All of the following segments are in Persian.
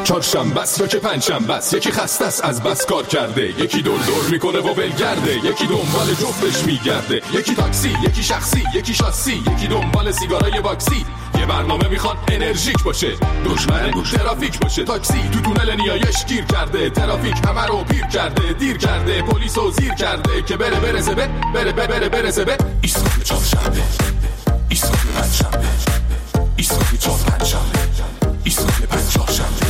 چهارشنبه است یا که پنجشنبه است، یکی خسته است از بس کار کرده، یکی دور دور میکنه و ولگرده، یکی دنبال جفتش میگرده، یکی تاکسی، یکی شخصی، یکی شاسی، یکی دنبال سیگارای باکسی. یه برنامه میخواد انرژیک باشه، دشمن ترافیک باشه. تاکسی تو تونل نیایش گیر کرده، ترافیک همه رو پیر کرده، دیر کرده، پلیسو زیر کرده که برسه به ایستگاه چهارشنبه، ایستگاه پنجشنبه، ایستگاه چهارشنبه، ایستگاه پنجشنبه.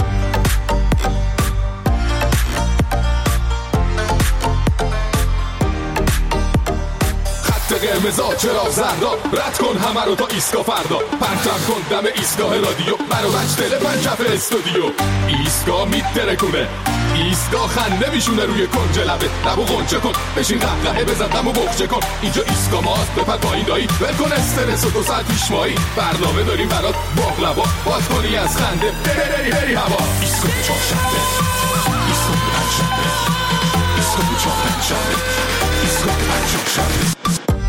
قرمزا چراغ زردا، رد کن همه رو تا ایستگاه فردا، پرچم کن دم ایستگاه رادیو، برو بچ دل پنجف استودیو. ایستگاه میترکونه، ایستگاه خنده میشونه روی کنج لبه، لبو غنچه کن، بشین قهقهه بزن دمو بخچه کن. اینجا ایستگاه ماست، بپر پایین دایی، ول کن استرس و 2 ساعت پیش مایی. برنامه داریم برات باقلوا، باز کنی از خنده بری هوا. ایستگاه چهارشنبه، ایستگاه پنجشنبه، ایستگاه چهارشنبه، ایستگاه پنجشنبه.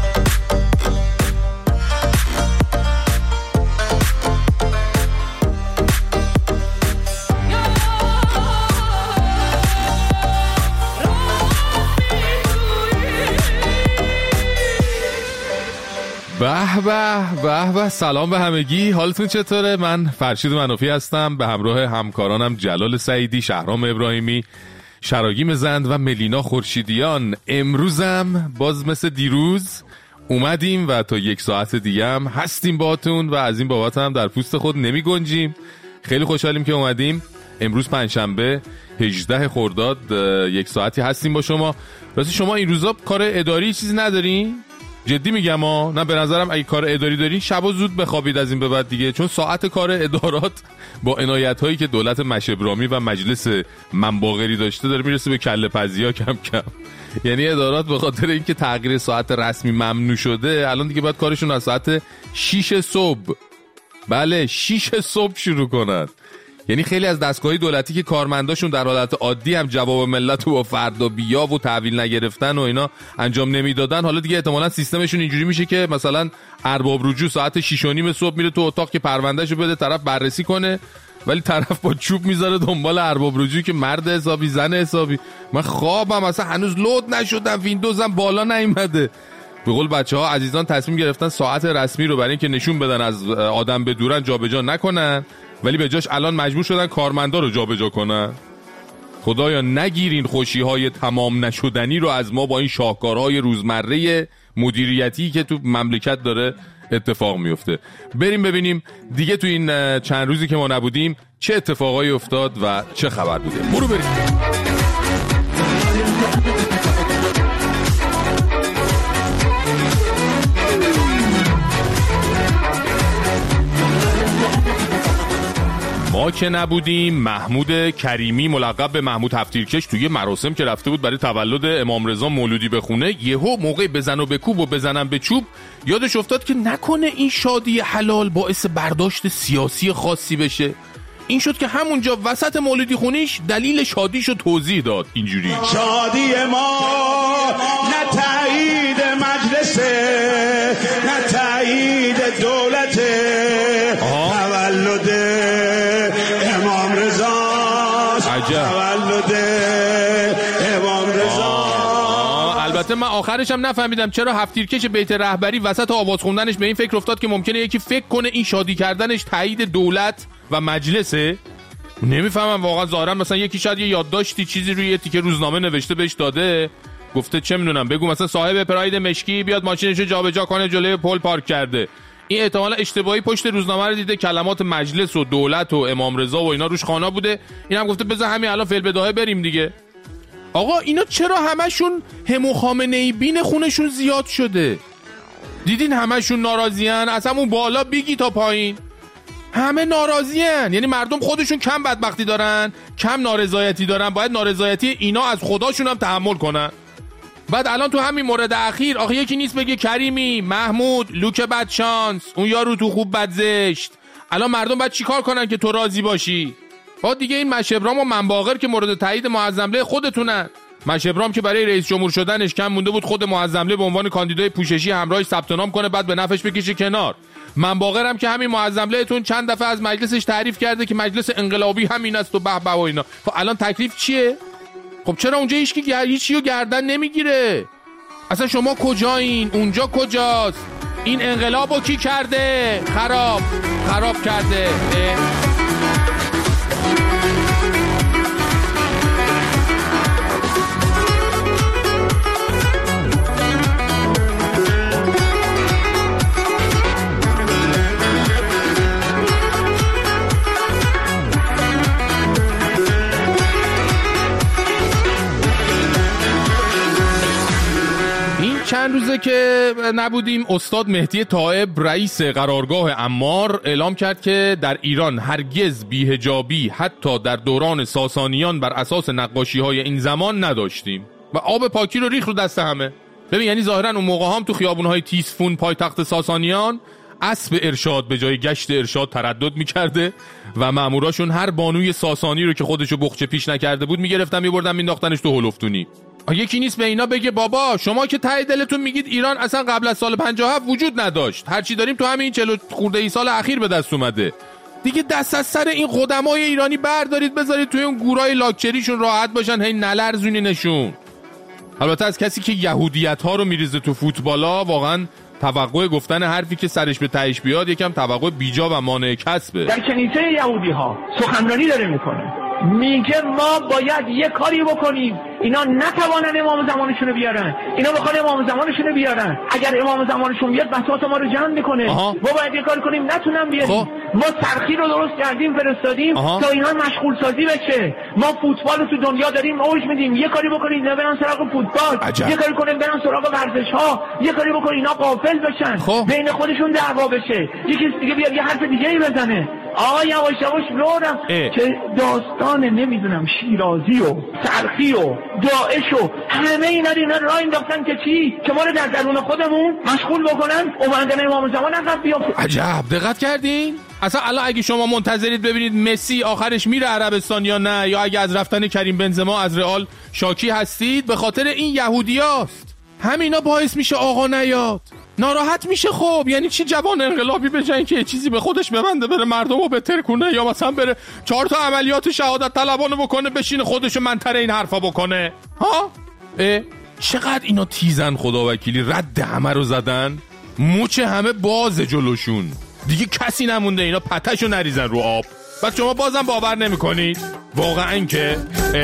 به به سلام به همگی، حالتون چطوره؟ من فرشید منافی هستم به همراه همکارانم جلال سعیدی، شهرام ابراهیمی، شراگیم زند و ملینا خورشیدیان. امروزم باز مثل دیروز اومدیم و تا 1 ساعت دیگه هم هستیم باهاتون و از این بابت هم در پوست خود نمی گنجیم. خیلی خوشحالیم که اومدیم. امروز پنجشنبه 18 خرداد 1 ساعتی هستیم با شما. راستی شما این روزا کار اداری چیزی ندارین؟ جدی میگم نه، به نظرم اگه کار اداری دارین شبا زود بخوابید از این به بعد دیگه، چون ساعت کار ادارات با عنایت هایی که دولت مشبرامی و مجلس منباغری داشته داره میرسه به کله پزیا کم کم. یعنی ادارات به خاطر اینکه تغییر ساعت رسمی ممنوع شده الان دیگه باید کارشون از ساعت 6 صبح، بله 6 صبح شروع کنن. یعنی خیلی از دستگاهی دولتی که کارمنداشون در حالت عادی هم جواب ملت و فردا بیا و تحویل نگرفتن و اینا انجام نمیدادن، حالا دیگه احتمالاً سیستمشون اینجوری میشه که مثلا ارباب رجوع ساعت 6:30 صبح میره تو اتاق که پروندهشو بده طرف بررسی کنه، ولی طرف با چوب میذاره دنبال ارباب رجوعی که مرد حسابی زن حسابی. من خوابم اصلا هنوز لود نشدم، ویندوزم بالا نیومده. به قول بچه‌ها عزیزان تصمیم گرفتن ساعت رسمی رو برای اینکه نشون بدن از آدم به دورن جابجا نکنن، ولی به جاش الان مجبور شدن کارمندا رو جابجا کنن. خدایا نگیرین خوشی‌های تمام نشدنی رو از ما با این شاهکارهای روزمره مدیریتی که تو مملکت داره اتفاق میفته. بریم ببینیم دیگه تو این چند روزی که ما نبودیم چه اتفاقایی افتاد و چه خبر بوده. برو بریم. ما که نبودیم محمود کریمی ملقب به محمود هفتیرکش توی مراسم که رفته بود برای تولد امام رضا مولودی بخونه، یهو موقع بزن و بکوب و بزنم به چوب یادش افتاد که نکنه این شادی حلال باعث برداشت سیاسی خاصی بشه. این شد که همونجا وسط مولودی خونیش دلیل شادیشو توضیح داد اینجوری: شادی ما نه تایید مجلسه، نه تایید دولته، تولد امام رضا، تولد امام رضا. البته من آخرش هم نفهمیدم چرا هفتیرکش بیت رهبری وسط آواز خوندنش به این فکر افتاد که ممکنه یکی فکر کنه این شادی کردنش تایید دولت و مجلسه. نمیفهمم واقعا. ظاهرا مثلا یکی شاید یه یادداشتی چیزی روی یه تیکه روزنامه نوشته بهش داده، گفته چه میدونم بگو مثلا صاحب پراید مشکی بیاد ماشینشو جابجا کنه جلوی پل پارک کرده. این احتمالاً اشتباهی پشت روزنامه رو دیده کلمات مجلس و دولت و امام رضا و اینا روش خوانا بوده، اینم گفته بذار همین الان فعل بداهه بریم دیگه. آقا اینا چرا همشون همو خامنه‌ای بین خونشون زیاد شده؟ دیدین همشون ناراضیان، از همون بالا بیگی تا پایین همه ناراضیان. یعنی مردم خودشون کم بدبختی دارن، کم نارضایتی دارن، باید نارضایتی اینا از خداشون هم تحمل کنن. بعد الان تو همین مورد اخیر آخه یکی نیست بگه کریمی، محمود، لوک بد شانس، اون یارو تو خوب بد زشت. الان مردم باید چیکار کنن که تو راضی باشی؟ بعد دیگه این مشبرام و منباغر که مورد تایید معظمله خودتونن. مشبرام که برای رئیس جمهور شدنش کم مونده بود خود معظمله به عنوان کاندیدای پوششی همراهش ثبت نام کنه بعد به نفعش بکشه کنار. من باقرم که همین معظم لهتون چند دفعه از مجلسش تعریف کرده که مجلس انقلابی همین است و به به و اینا. خب الان تکلیف چیه؟ خب چرا اونجا هیچیو گردن نمیگیره؟ اصلا شما کجایین؟ اونجا کجاست؟ این انقلابو کی کرده؟ خراب کرده. چند روزه که نبودیم استاد مهدی طائب رئیس قرارگاه عمار اعلام کرد که در ایران هرگز بی‌حجابی حتی در دوران ساسانیان بر اساس نقاشی‌های این زمان نداشتیم و آب پاکی رو ریخ رو دست همه. ببین یعنی ظاهرا اون موقع هم تو خیابون‌های تیسفون پایتخت ساسانیان اسب ارشاد به جای گشت ارشاد تردد می‌کرده و ماموراشون هر بانوی ساسانی رو که خودشو بخچه پیش نکرده بود می‌گرفتن می‌بردن مینداختنش تو هلفتونی. یکی نیست به اینا بگه بابا شما که ته دلتون میگید ایران اصلا قبل از سال 57 وجود نداشت، هرچی داریم تو همین 40 خورده ای سال اخیر به دست اومده دیگه. دست از سر این قدمای ایرانی بردارید بذارید توی اون گورای لاکچریشون راحت باشن، هی نلرزونینشون. البته از کسی که یهودیت ها رو میریزه تو فوتبالا واقعا توقع گفتن حرفی که سرش به تهش بیاد یکم توقع بیجا و مانع کسبه. در کنیسه یهودی ها سخنرانی داره میکنه، میگه ما باید یه کاری بکنیم اینا نتوانن امام زمانشون رو بیارن، اینا بخوان امام زمانشون رو بیارن، اگر امام زمانشون بیاد بساط ما رو جمع میکنه. ما باید یه کار کنیم نتونن بیاریم. ما سرخی رو درست کردیم فرستادیم تا اینا مشغول سازی بشه. ما فوتبال رو تو دنیا داریم اوج میدیم، یه کاری بکنید اینا برن سراغ فوتبال، یه کاری کنیم برن سراغ ورزش ها، یه کاری بکنید اینا غافل بشن، بین خودشون دعوا بشه، یکی دیگه بیاد یه حرف دیگه ای بزنه. یواش یواش لورم که داستان نمیدونم شیرازی و سرخی و داعش و همه اینا راه انداختن که چی؟ که ما رو در درون خودمون مشغول بکنن اومدن امام زمان عقب بیام. عجب دقت کردین؟ اصلا الان اگه شما منتظرید ببینید مسی آخرش میره عربستان یا نه، یا اگه از رفتن کریم بنزما از رئال شاکی هستید، به خاطر این یهودیاست. همینا باعث میشه آقا نیاد، ناراحت میشه. خب یعنی چی جوان انقلابی بجن که چیزی به خودش ببنده بره مردمو بهتر کنه، یا مثلا بره 4 تا عملیات شهادت طلبانه بکنه بشینه خودشو منطره این حرفا بکنه؟ ها چقدر اینا تیزن خدا وکیلی، رد همه رو زدن، موچ همه باز جلوشون، دیگه کسی نمونده اینا پتشو نریزن رو آب. بعد شما بازم باور نمی‌کنید واقعا که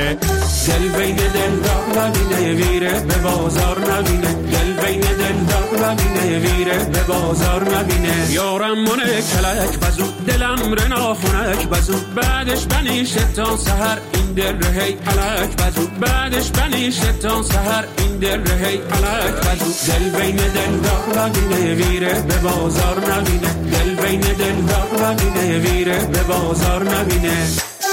دل بین دل نبینه ویره به بازار نبینه، دل بین دل نبینه ویره به بازار نبینه. یارم منه کلک بزو دلم رنا خونک بزو، بعدش بنیشه تا سحر این دل رهی علک بزو، بعدش بنیشه تا سحر این دل رهی علک بزو. دل بین دل نبینه ویره به بازار نبینه، دل بین دل نبینه ویره به بازار نبینه.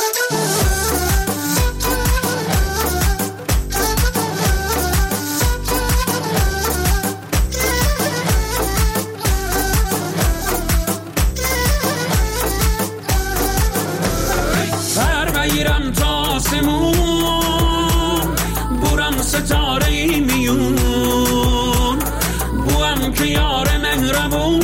بگیرم تا آسمون برم ستاره میون، بوام که یار مهربون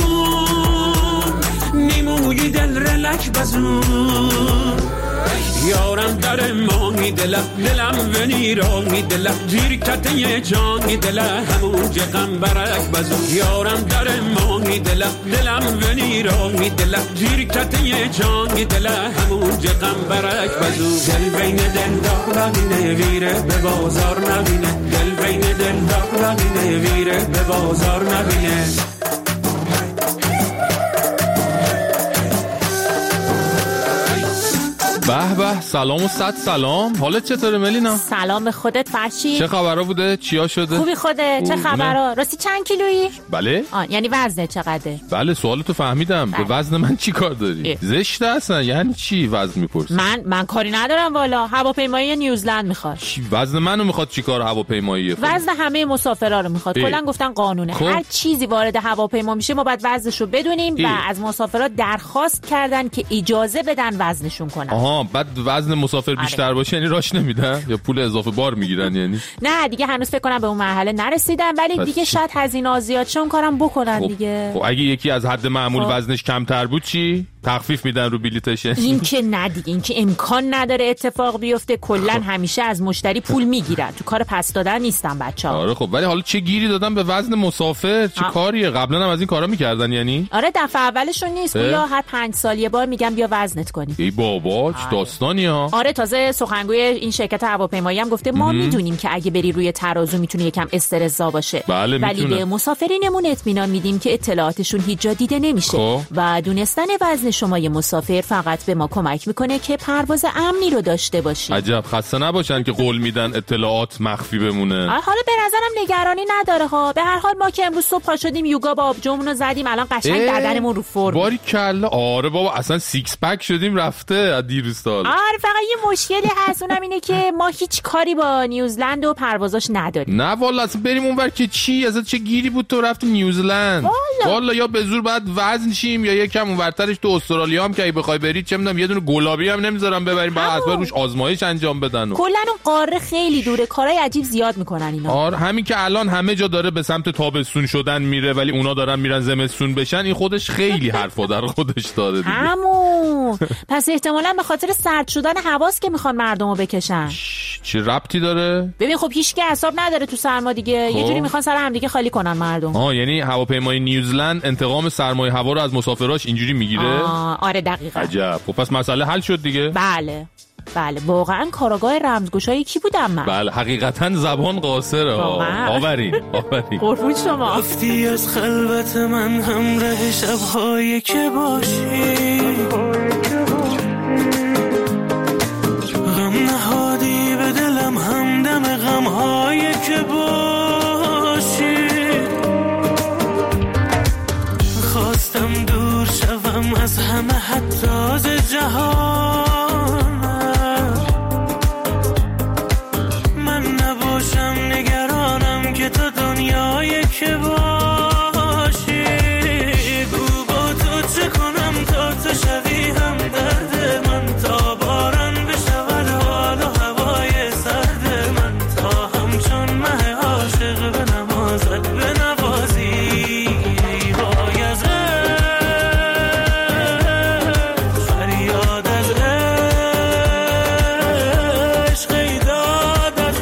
نیموی دل رلک بزون. یارم در ماهی دلم و نیرانی دلم جیر کته جانی دلم همون جقم برک بزو. یارم در ماهی دلم و نیرانی دلم جیر کته جانی دلم همون جقم برک بزو. دل بین دل نبینه ویره به بازار نبینه، دل بین دل نبینه ویره به بازار نبینه. به به سلام و صد سلام. حالت چطوره ملینا؟ سلام به خودت فرشی. چه خبرها بوده؟ چیا شده؟ خوبی خودت؟ چه خبرها؟ راستی چند کیلویی؟ بله یعنی وزنت چقدره؟ بله سوالتو فهمیدم. به وزن من چی کار داری؟ زشته اصلا. یعنی چی وزن میپرسی؟ من کاری ندارم والا. هواپیمایی نیوزلند میخواد. وزن منو میخواد چیکار؟ هواپیمایی وزن همه مسافرا رو میخواد. کلا گفتن قانونه هر چیزی وارد هواپیما میشه ما باید وزنشو بدونیم و از مسافرا درخواست کردن که اجازه بدن وزنشون کنن. بعد وزن مسافر بیشتر باشه یعنی راش نمیدن یا پول اضافه بار میگیرن یعنی؟ نه دیگه هنوز فکر کنم به اون مرحله نرسیدن، ولی دیگه شاید هزینه زیاد چون کارم بکنن دیگه. خب اگه یکی از حد معمول وزنش کمتر بود چی؟ تخفیف میدن رو بلیتش؟ این که نه دیگه، این که امکان نداره اتفاق بیفته. کلا همیشه از مشتری پول میگیرن، تو کار پس دادن نیستن بچه‌ها. آره خب ولی حالا چه گیری دادن به وزن مسافر؟ چه کاریه؟ قبلا هم از این کارا میکردن یعنی؟ آره دفعه اولشون نیست، یا هر 5 سال یه بار میگم بیا وزنت کنی. ای بابا چه داستانی ها. آره تازه سخنگوی این شرکت هواپیمایی هم گفته ما میدونیم که اگه بری روی ترازو میتونه یکم استرس‌زا باشه، ولی به مسافرینمون اطمینان میدیم که اطلاعاتشون هیچ جا دیده نمیشه و دونستن وزن شما ی مسافر فقط به ما کمک میکنه که پرواز امنی رو داشته باشیم. عجب خسته نباشن که قول میدن اطلاعات مخفی بمونه. حالا به نظرم نگرانی نداره ها. به هر حال ما که امروز صبح پا شدیم یوگا با آبجومون رو زدیم، الان قشنگ بدنمون رو فرم. باریکلا. آره بابا اصلا سیکس پک شدیم رفته از دیروز تا حالا. آره فقط یه مشکلی هست، اونم اینه که ما هیچ کاری با نیوزلند و پروازاش نداریم. نه والا اصلا بریم اونور که چی؟ اصلا چه گیری بود تو رفتی نیوزلند؟ والا یا به زور بعد وزن شیم یا یکم اونورترش تو استرالیا هم که ای بخوای برید چه میدونم یه دونه گلابی هم نمیذارم ببریم، بعد اصلا روش آزمایش انجام بدن. کلا اون قاره خیلی دوره، کارهای عجیب زیاد میکنن اینا. آره همین که الان همه جا داره به سمت تابستون شدن میره ولی اونا دارن میرن زمستون بشن، این خودش خیلی حرفا در خودش داره دیگه. پس احتمالاً به خاطر سرد شدن هواست که میخوان مردمو بکشن. چه ربطی داره؟ ببین خب هیچ کی حساب نداره تو سرما دیگه، یه جوری میخوان سر هم دیگه خالی کنن مردم. یعنی هواپیمای نیوزلند انتقام سرمای هوا رو از مسافراش اینجوری میگیره؟ آره دقیقاً. عجب. خب پس مسئله حل شد دیگه. بله واقعا کاراگاه رمزگشایی کی بودم من؟ بله حقیقتا زبان قاصره. آورین قربون شما. رفتی از خلوت من همراه شب‌هایی که باشی، غم نهادی به دلم همدم غم‌هایی که باشی، خواستم دور شوم از همه حتی از جهان، تو دنیایی که باشی، گو با تو چه کنم تا تو شوی هم درد من، تا باران بشود حال و هوای سرد من، تا همچون مه عاشق به نمازت به نوازی، وای از فریاد از عشق، ای داد از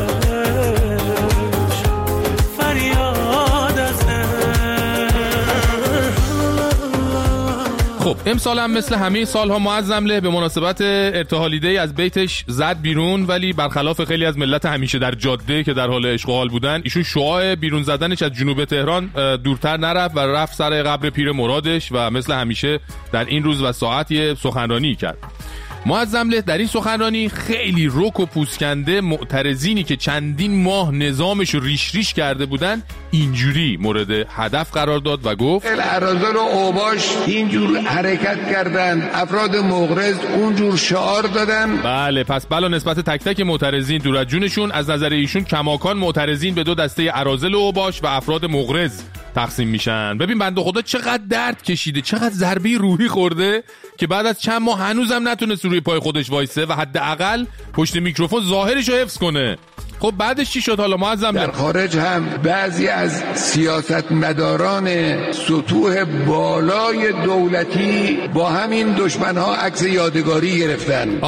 خب امسال هم مثل همه سالها معظم به مناسبت ارتحالیده از بیتش زد بیرون، ولی برخلاف خیلی از ملت همیشه در جاده که در حال اشغال بودن، ایشون شعاع بیرون زدنش از جنوب تهران دورتر نرفت و رفت سر قبر پیر مرادش و مثل همیشه در این روز و ساعت یه سخنرانی کرد. معظم در این سخنرانی خیلی رک و پوسکنده معترضینی که چندین ماه نظامش رو ریش کرده بودن اینجوری مورد هدف قرار داد و گفت اراذل و اوباش اینجور حرکت کردن، افراد مغرض اونجور شعار دادن. بله پس بلا نسبت تک تک معترضین دور از جونشون، از نظر ایشون کماکان معترضین به دو دسته اراذل و اوباش و افراد مغرض تقسیم میشن. ببین بنده خدا چقدر درد کشیده، چقدر ضربه روحی خورده که بعد از چند ماه هنوزم نتونست روی پای خودش وایسه و حداقل پشت میکروفون ظاهرش رو حفظ کنه. خب بعدش چی شد حالا معظم؟ در خارج هم بعضی از سیاستمداران سطوح بالای دولتی با همین دشمنها عکس یادگاری گرفتن.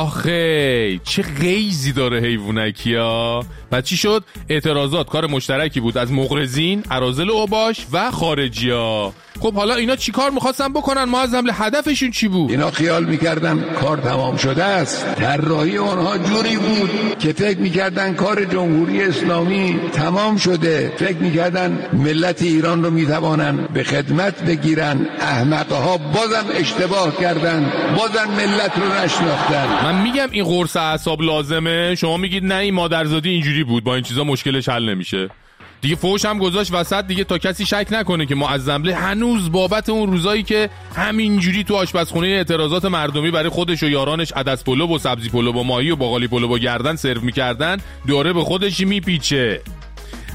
آخه چه غیزی داره حیوانکیا. بعد چی شد؟ اعتراضات کار مشترکی بود از مغرضین، اراذل و اوباش و خارجیا. خب حالا اینا چی کار میخواستن بکنن معظم؟ هدفشون چی بود؟ اینا خیال میکردن کار تمام شده است. طراحی اونها جوری بود که فکر میکردن کار جمهوری اسلامی تمام شده، فکر میکردن ملت ایران رو میتوانن به خدمت بگیرن. احمقها بازم اشتباه کردن، بازم ملت رو نشناختن. من میگم این قرص اعصاب لازمه، شما میگید نه این مادرزادی اینجوری بود، با این چیزا مشکلش حل نمیشه دیگه. فوش هم گذاشت وسط دیگه تا کسی شک نکنه که معظم هنوز بابت اون روزایی که همینجوری تو آشپزخونه اعتراضات مردمی برای خودش و یارانش عدس پلو و سبزی پلو و ماهی و باقالی پلو و گردن سرو میکردن داره به خودش میپیچه.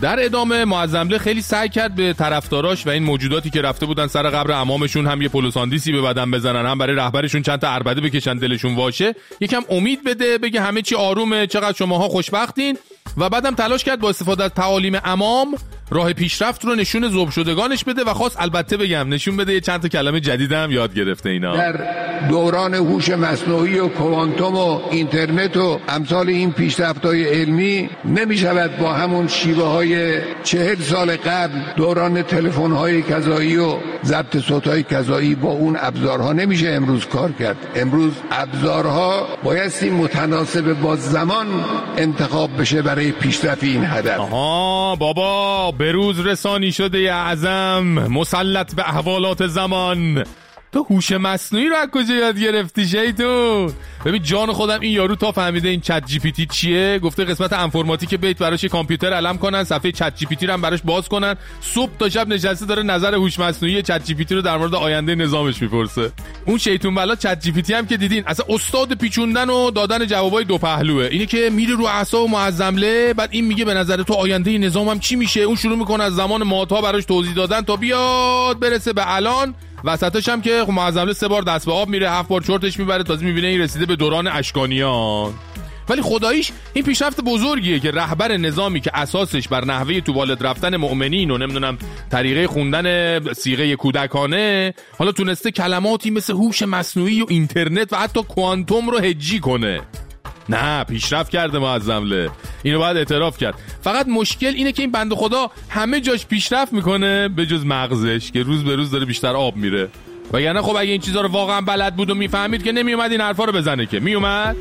در ادامه معظمله خیلی سعی کرد به طرفداراش و این موجوداتی که رفته بودن سر قبر عمامشون هم یه پلوساندیسی به بدن بزنن، هم برای رهبرشون چند تا عربده بکشن دلشون واشه، یکم امید بده، بگه همه چی آرومه، چقدر شماها خوشبختین. و بعدم تلاش کرد با استفاده از تعالیم امام راه پیشرفت رو نشون ذوب شدگانش بده و خواست البته بگم نشون بده یه چند تا کلمه جدید هم یاد گرفته اینا. در دوران هوش مصنوعی و کوانتوم و اینترنت و امثال این پیشرفت‌های علمی نمی‌شود با همون شیوه‌های 40 سال قبل دوران تلفن‌های کذایی و ضبط صوت‌های کذایی با اون ابزارها نمیشه امروز کار کرد. امروز ابزارها بایستی متناسب با زمان انتخاب بشه برای پیشرفت این هدف. آها بابا، بروز رسانی شده اعظم مسلط به احوالات زمان. تو هوش مصنوعی رو از کجا یاد گرفتی شیطون؟ ببین جان خودم این یارو تا فهمیده این چت جی پی تی چیه، گفته قسمت انفرماتیک بیت براش کامپیوتر علم کنن، صفحه چت جی پی تی رو هم براش باز کنن، صبح تا شب نشسته داره نظر هوش مصنوعی چت جی پی تی رو در مورد آینده نظامش میپرسه. اون شیطون بلا چت جی پی تی هم که دیدین اصلا استاد پیچوندن و دادن جوابای دو پهلوه. اینی که میره رو اعصاب معظمله، بعد این میگه به نظر تو آینده نظامم چی میشه، اون شروع میکنه از زمان ماتا براش توضیح دادن تا بیاد برسه به الان. وسطش هم که معظمله 3 بار دست به آب میره، 7 بار چرتش میبره، تازه میبینه این رسیده به دوران اشکانیان. ولی خداییش این پیشرفت بزرگیه که رهبر نظامی که اساسش بر نحوه توالت رفتن مؤمنین و نمیدونم طریقه خوندن صیغه کودکانه، حالا تونسته کلماتی مثل هوش مصنوعی و اینترنت و حتی کوانتوم رو هجی کنه. نه پیشرفت کرده معظمله، اینو باید اعتراف کرد. فقط مشکل اینه که این بنده خدا همه جاش پیشرفت میکنه به جز مغزش که روز به روز داره بیشتر آب میره. وگرنه خب اگه این چیزا رو واقعا بلد بود و میفهمید که نمیومد این حرفا رو بزنه، که میومد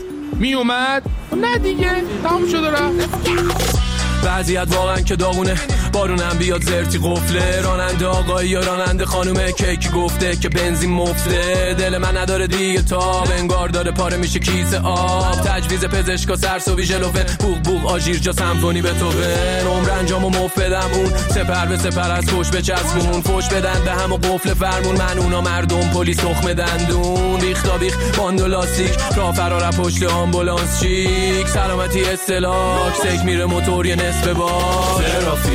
نه دیگه تمام شده رفت. وضعیت واقعا که داغونه، بارونم بیاد زرتی قفله، راننده آقایی یا راننده خانومه کیکی گفته که بنزین مفته، دل من نداره دیگه تاب، انگار داره پاره میشه کیسه آب، تجویز پزشکا سرسوی ژلوفن، بوق بوق آژیر جا سمفونی بتوون، عمر انجامو مفدم اون سپر به سپر از پشت بچسبون، فوش بدن به هم و قفل فرمون، من اونا مردم پلیس تخم دندون، ریختا بیخ باند و لاستیک، راه فرار پشت آمبولانس چیک، سلامتی استلاک سک میره موتور یه نصف با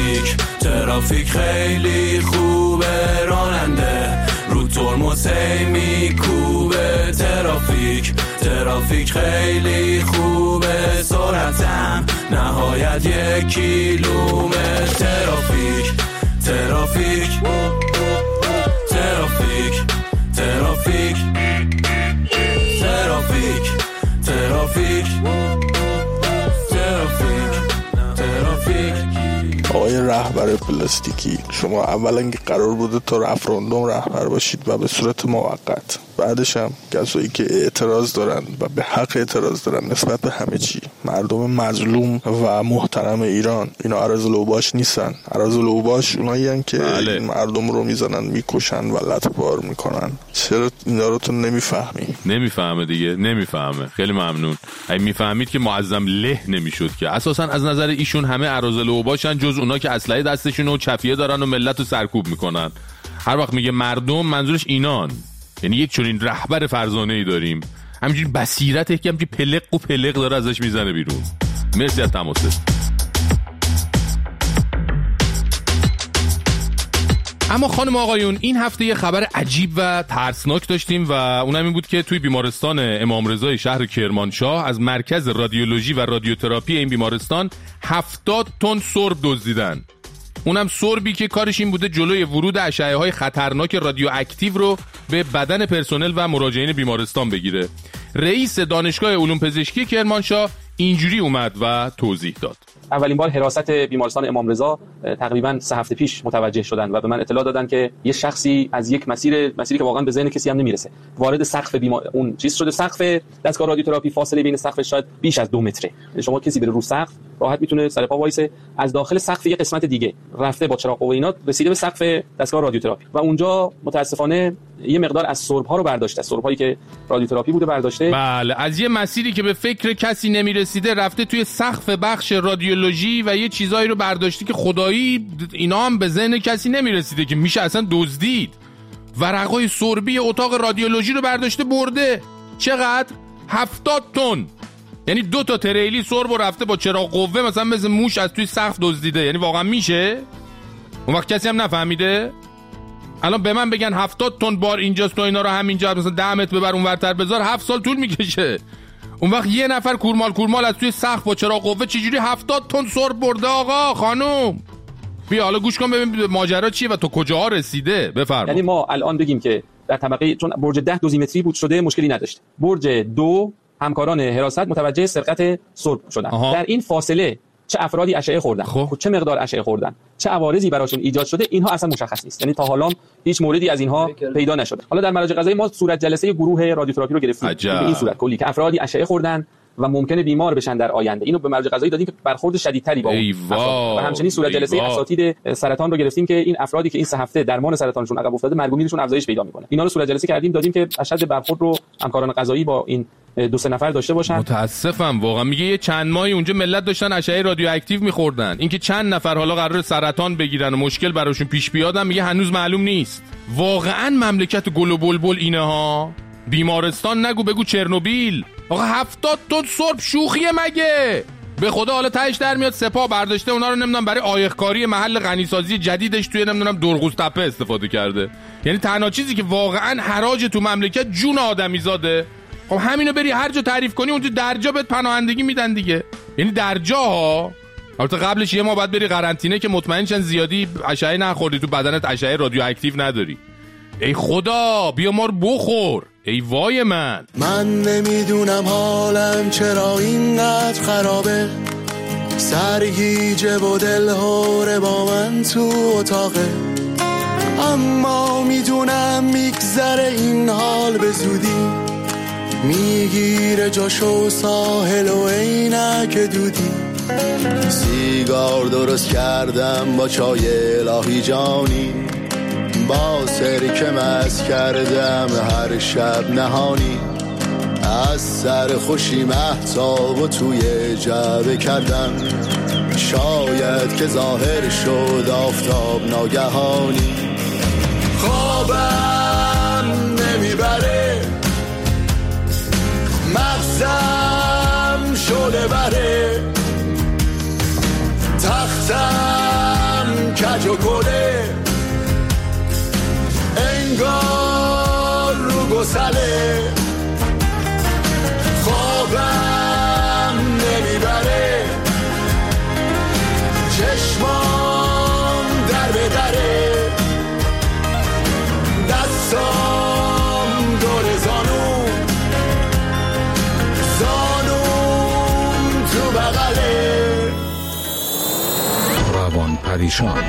ترافیک خیلی خوبه، راننده رو ترمز هی میکوبه، ترافیک خیلی خوبه، سرعتم نهایت 1 کیلومتر، ترافیک آقای رهبر پلاستیکی، شما اولا که قرار بوده تا رفراندوم رهبر باشید و به صورت موقت، بعدش هم کسایی که اعتراض دارن و به حق اعتراض دارن نسبت به همه چی، مردم مظلوم و محترم ایران، اینا اراذل اوباش نیستن. اراذل اوباش اونایی هستن که این مردم رو میزنن میکشن و لطمه‌بار میکنن. چرا اینا رو تو نمیفهمی؟ نمیفهمه دیگه، نمیفهمه. خیلی ممنون. اگه میفهمید که معظم له نمیشد که. اساسا از نظر ایشون همه اراذل اوباشن جز اونا که اسلحه دستشون و چفیه دارن و ملت رو سرکوب میکنن. هر وقت میگه مردم منظورش اینان. یعنی یک چنین رهبر فرزانه‌ای داریم، همینجوری بصیرت که همینجوری پلق و پلق داره ازش میزنه بیرون. مرسی از تماسه. اما خانم آقایون، این هفته یه خبر عجیب و ترسناک داشتیم و اونم این بود که توی بیمارستان امام رضای شهر کرمانشاه از مرکز رادیولوژی و رادیوتراپی این بیمارستان 70 تن سرب دزدیدن. اونم سربی که کارش این بوده جلوی ورود اشعه‌های خطرناک رادیواکتیو رو به بدن پرسنل و مراجعین بیمارستان بگیره. رئیس دانشگاه علوم پزشکی کرمانشاه اینجوری اومد و توضیح داد. اولین بار حراست بیمارستان امام رضا تقریباً 3 هفته پیش متوجه شدن و به من اطلاع دادن که یه شخصی از یک مسیری که واقعاً به ذهن کسی هم نمیرسه وارد سقف اون چیز شده. سقف دستگاه رادیوتراپی فاصله بین سقف شاید بیش از 2 متره. شما کسی بره رو سقف راحت میتونه سر پا وایسه. از داخل سقف یه قسمت دیگه رفته با چراغ و اینا رسیده به سقف دستگاه رادیوتراپی و اونجا متاسفانه یه مقدار از سرب‌ها رو برداشته، سرب‌هایی که رادیوتراپی بوده برداشته. بله، از یه مسیری که به فکر کسی نمیرسیده رفته توی سقف بخش رادیولوژی و یه چیزایی رو برداشته که خدایی اینا هم به ذهن کسی نمیرسیده که میشه اصلا دزدید. ورقای سربی اتاق رادیولوژی رو برداشته برده. چقدر؟ 70 تن. یعنی 2 تا تریلی سرب و رفته با چراغ قوه مثلا مثل موش از توی سقف دزدیده. یعنی واقعا میشه؟ اون وقت کسی هم نفهمیده؟ الان به من بگن 70 تن بار اینجاست تو اینا رو همینجا مثلا 10 متر ببر اونورتر بذار، 7 سال طول میکشه. اون وقت یه نفر کورمال از توی سقف با چراغ قوه چجوری 70 تن سرب برده؟ آقا خانوم بیا حالا گوش کن ببین ماجرا چیه و تو کجاها رسیده. بفرما. یعنی ما الان بگیم که در طبقه، چون برج 10 دوزیمتری بود شده مشکلی نداشت، برج 2 همکاران حراست متوجه سرقت سرب شدن. در این فاصله چه افرادی اشعه خوردن، چه مقدار اشعه خوردن، چه عوارضی براشون ایجاد شده، اینها اصلا مشخص نیست. یعنی تا حالا هیچ موردی از اینها پیدا نشده. حالا در مراجع قضایی ما صورت جلسه گروه رادیوتراپی رو گرفتیم به این صورت کلی که افرادی اشعه خوردن و ممکنه بیمار بشن در آینده. اینو به مراجع قضایی دادیم که برخورد شدیدتری با و همچنین صورت جلسه اساتید سرطان رو گرفتیم که این افرادی که این 3 هفته درمان سرطانشون عقب افتاده مرگومیرشون افزایش پیدا میکنه. اینا رو صورت جلسه کردیم دادیم که اشد برخورد رو همکاران قضایی با این 2-3 نفر داشته باشن. متاسفم واقعا. میگه یه چند ماهی اونجا ملت داشتن اشعه رادیواکتیو میخوردن. اینکه چند نفر حالا قرار سرطان بگیرن و مشکل براشون پیش بیاد میگه هنوز معلوم نیست. واقعا مملکت گل و بلبل اینه ها. بیمارستان نگو بگو چرنوبیل. آقا 70 تن سرب شوخیه مگه؟ به خدا حالا تهش در میاد سپاه برداشته اونا رو نمیدونم برای عایقکاری محل غنیسازی جدیدش توی نمیدونم درغوز تپه استفاده کرده. یعنی تنها چیزی که واقعا حراج تو مملکت جون آدمیزاده. خب همینو بری هر جا تعریف کنی اونجا درجا بهت پناهندگی میدن دیگه. یعنی درجا ها. البته قبلش یه ما باید بری قرنطینه که مطمئن شن زیادی اشعه نخوردی تو بدنت اشعه رادیواکتیو نداری. ای خدا بیا ما رو بخور. ای وای من نمیدونم حالم چرا اینقدر خرابه، سرگیجه و دلهوره با من تو اتاقه، اما میدونم میگذره این حال به زودی، میگیره جاشو ساحل و عینک دودی. سیگار درست کردم با چای الهی جانی، با سرکه مست کردم هر شب نهانی، از سر خوشی مهتاب و توی جعبه کردم، شاید که ظاهر شد آفتاب ناگهانی. خوابم نمیبره، مغزم شده بره، تختم کج و کله، انگار رو گسله. خوابم نمیبره، چشمام در به دره، دستام دور زانوم، زانوم تو بغله. روان پریشان.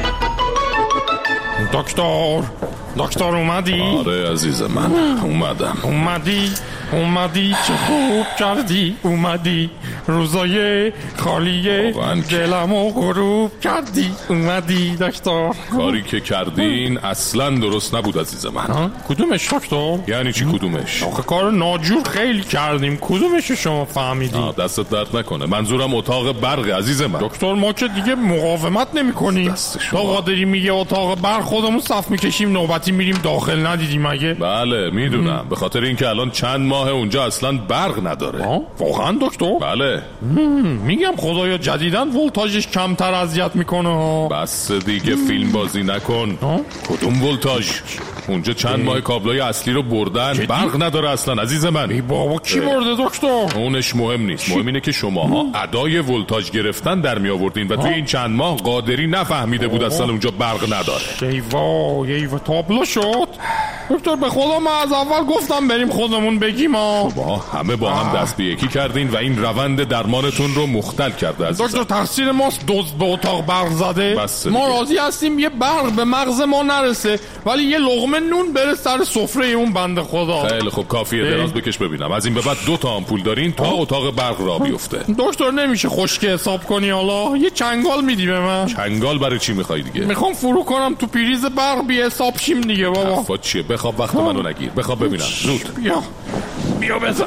دکتر اومدی؟ آره عزیز من اومدم. اومدی چه خوب کردی اومدی، روزای خالیه دلمو غروب کردی اومدی دکتر. کاری که کردین اصلا درست نبود عزیز من. کدومش دکتر؟ یعنی چی کدومش؟ آخه کار ناجور خیلی کردیم، کدومش شما فهمیدی؟ دستت درد نکنه، منظورم اتاق برق عزیز من. دکتر ما که دیگه مقاومت نمی کنیم، تا قادری میگه اتاق برق خودمون صف میکشیم نوبتی میریم داخل. ندیدی مگه؟ بله میدونم، به خاطر اینکه الان چند ماه اونجا اصلا برق نداره. واقعا دکتر؟ بله. میگم خدایا جدیدن ولتاژش کمتر اذیت میکنه. بس دیگه فیلم بازی نکن. کدوم ولتاژ؟ اونجا چند ماه کابلای اصلی رو بردن، برق نداره اصلا عزیز من. ای بابا کی برده دکتر؟ اونش مهم نیست، مهم اینه که شماها ادای ولتاژ گرفتن در می آوردین و توی این چند ماه قادری نفهمیده بود اصلا اونجا برق نداره. ای وای تابلو شد. دکتر به خدا من از اول گفتم بریم خودمون بگیم. شما همه با هم دست به یکی کردین و این روند درمانتون رو مختل کرده عزیزم. دکتر تقصیر ماست دزد به اتاق برق زده؟ ما راضی هستیم یه برق به مغز ما نرسه ولی یه لقمه نون بره سر سفره اون بنده خدا. خیلی خب کافیه، دراز بکش ببینم. از این به بعد 2 تا آمپول دارین تا اتاق برق را بیفته. دکتر نمیشه خشکه حساب کنی حالا؟ یه چنگال میدی به من؟ چنگال برای چی میخوای دیگه؟ میخوام فرو کنم تو پریز برق بی حساب شیم دیگه بابا. حرفات چیه؟ بخواب وقت منو نگیر. بخواب ببینم. زود. بیا بزن.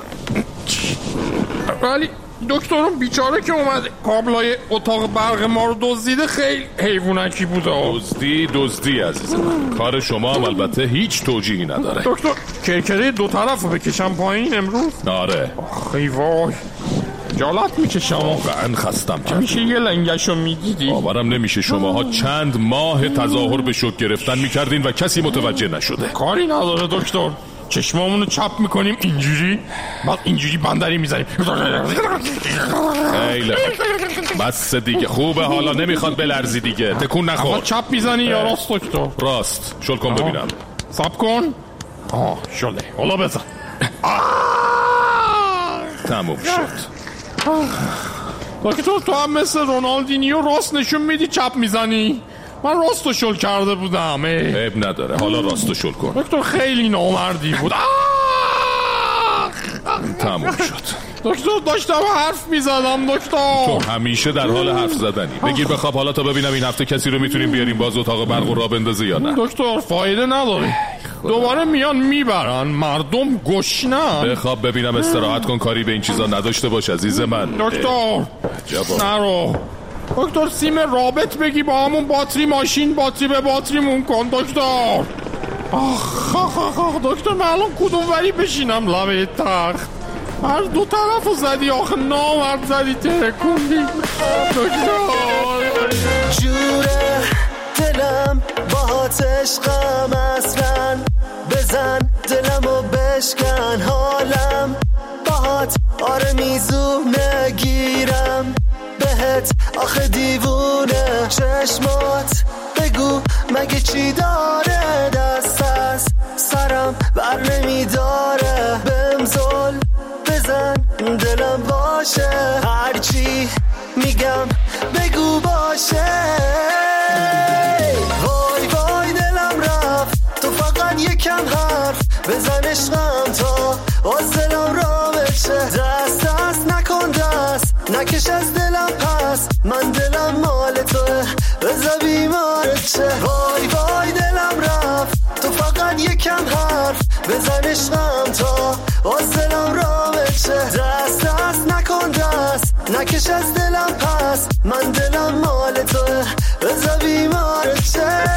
ولی دکتر بیچاره که اومده کابلای اتاق برق ما رو دزدیده خیلی حیوانکی بوده. دزدی عزیز من. کار شما هم البته هیچ توجیهی نداره. دکتر کرکره 2 طرفو بکشم پایین امروز؟ آره. ای وای جالت میکشم. واقعا خستم کرد. میشه یه لنگشو میدیدی؟ باورم نمیشه شماها چند ماه تظاهر به شوک گرفتن میکردین و کسی متوجه نشده. کاری نداره دکتر، چشمامونو چپ میکنیم اینجوری، بعد اینجوری بندری میزنیم. خیلی بس دیگه، خوبه حالا نمیخواد بلرزی دیگه. تکون نخور. چپ میزنی یا راست دکتر؟ راست. شل کن ببینم. صبر کن. شله. حالا بزن. تموم شد. دکتر تو هم مثل رونالدینیو راست نشون میدی چپ میزنی. من راستو شل کرده بودم. عیب نداره، حالا راستو شل کن. دکتر خیلی نامردی بود. تموم شد. دکتر داشتم حرف میزدم دکتر. تو همیشه در حال حرف زدنی. بگیر بخواب حالا تا ببینم این هفته کسی رو میتونیم بیاریم باز اتاق برق و راه بندازه یا نه. دکتر فایده نداره، دوباره میان میبرن، مردم گشنن. بخواب ببینم، استراحت کن، کاری به این چیزا نداشته باش عزیز من. دکتر نرو دکتر، سیم رابط بگی با همون باتری ماشین باتری به باتریمون کن دکتر. دکتر من الان کدوم وری بشینم لبه تخت؟ هر دو طرفو زدی آخه، نامرد زدی ترکوندی دکتر. جوره دلم باهات عشقم اصلا، بزن دلمو بشکن حالم باهات، آره میزونه گیرم بهت آخه دیوونه. چشمات بگو مگه چی داره، دست از سرم بر نمیداره، بهم زل بزن دلم باشه، هرچی میگم بگو باشه. وای وای دلم رفت، تو فقط یکم حرف بزن عشقم تا دلم را بشه. دست نکن دست نکش از دلم پس، من دلم مال توه بذار بیمارت شه. وای وای دلم رفت، تو فقط یکم حرف بزن عشقم تا دلم را بشه. دست نکن دست نکش از دلم پس، من دلم مال توه بذار بیمارت شه.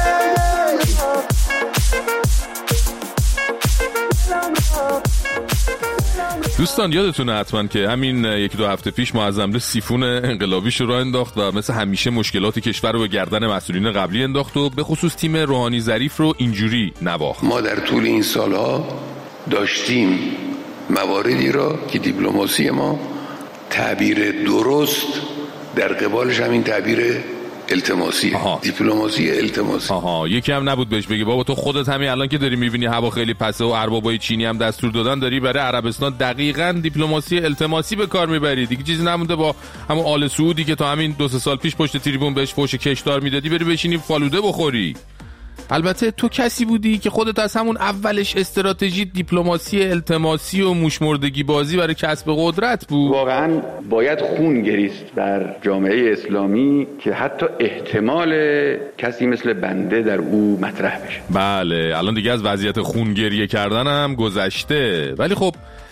دوستان یادتونه حتما که همین یکی دو هفته پیش معظمله سیفون انقلابیش رو انداخت و مثل همیشه مشکلات کشور رو به گردن مسئولین قبلی انداخت و به خصوص تیم روحانی ظریف رو اینجوری نواخت. ما در طول این سالها داشتیم مواردی را که دیپلماسی ما تعبیر درست در قبالش همین تعبیر التماسی، دیپلماسی التماسی. یکی هم نبود بهش بگی بابا تو خودت همین الان که داری میبینی هوا خیلی پسه و اربابای چینی هم دستور دادن داری برای عربستان دقیقاً دیپلماسی التماسی به کار میبری دیگه. چیزی نمونده با همون آل سعودی که تا همین 2-3 سال پیش پشت تریبون بهش فوش کشدار میدادی بری بشینی فالوده بخوری. البته تو کسی بودی که خودت از همون اولش استراتژی دیپلماسی التماسی و موشمردگی بازی برای کسب قدرت بود. واقعا باید خون گریست در جامعه اسلامی که حتی احتمال کسی مثل بنده در او مطرح بشه. بله الان دیگه از وضعیت خون گریه کردن هم گذشته، ولی خب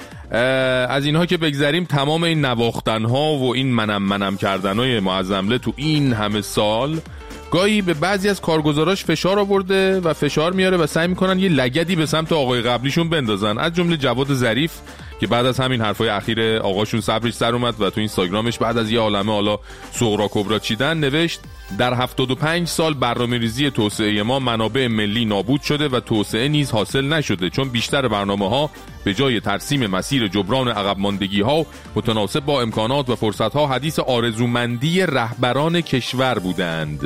از اینها که بگذریم تمام این نواختن‌ها و این منم کردن‌های معظمله تو این همه سال گاهی به بعضی از کارگزاراش فشار آورده و فشار میاره و سعی میکنن یه لگدی به سمت آقای قبلیشون بندازن، از جمله جواد ظریف که بعد از همین حرفای اخیر آقاشون صبرش سر اومد و تو اینستاگرامش بعد از یه عالمه حالا صغرا کبرا چیدن نوشت در 75 سال برنامه‌ریزی توسعه ما منابع ملی نابود شده و توسعه نیز حاصل نشده، چون بیشتر برنامه‌ها به جای ترسیم مسیر جبران عقب ماندگی‌ها متناسب با امکانات و فرصت‌ها حدیث آرزومندی رهبران کشور بودند.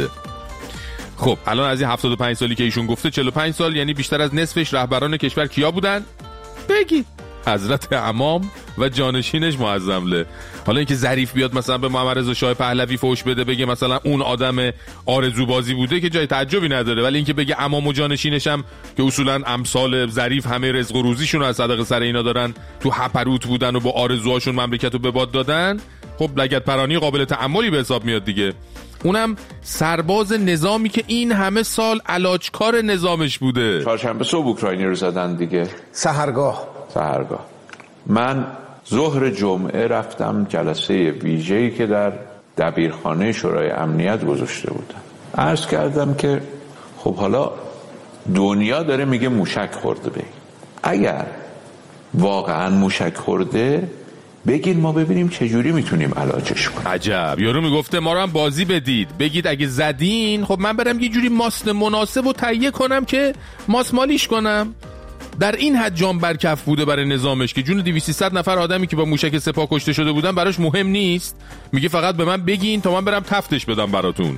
خب الان از این 75 سالی که ایشون گفته 45 سال یعنی بیشتر از نصفش رهبران کشور کیا بودن؟ بگید حضرت امام و جانشینش معظمله. حالا اینکه ظریف بیاد مثلا به محمد رضا شاه پهلوی فوش بده بگه مثلا اون آدم آرزوبازی بوده که جای تعجبی نداره، ولی اینکه بگه امام و جانشینش هم که اصولا امثال ظریف همه رزق و روزیشون رو از صدقه سر اینا دارن تو هپروت بودن و با آرزوهاشون مملکت رو به باد دادن، خب لگد پرانی قابل تأملی به حساب میاد دیگه. اونم سرباز نظامی که این همه سال علاجکار نظامش بوده. چهارشنبه صبح اوکراینی رو زدن دیگه، سحرگاه. من ظهر جمعه رفتم جلسه ویژه‌ای که در دبیرخانه شورای امنیت گذاشته بودن. عرض کردم که خب حالا دنیا داره میگه موشک خورده به، اگر واقعا موشک خورده بگین ما ببینیم چجوری میتونیم علاجش کنیم. عجب، یارو میگفته ما رو هم بازی بدید، بگید اگه زدین خب من برم یه جوری ماست مناسب و تهیه کنم که ماست مالیش کنم. در این حد جان بر کف بوده برای نظامش که جون 200 نفر آدمی که با موشک سپاه کشته شده بودن براش مهم نیست، میگه فقط به من بگین تا من برم تفتش بدم براتون.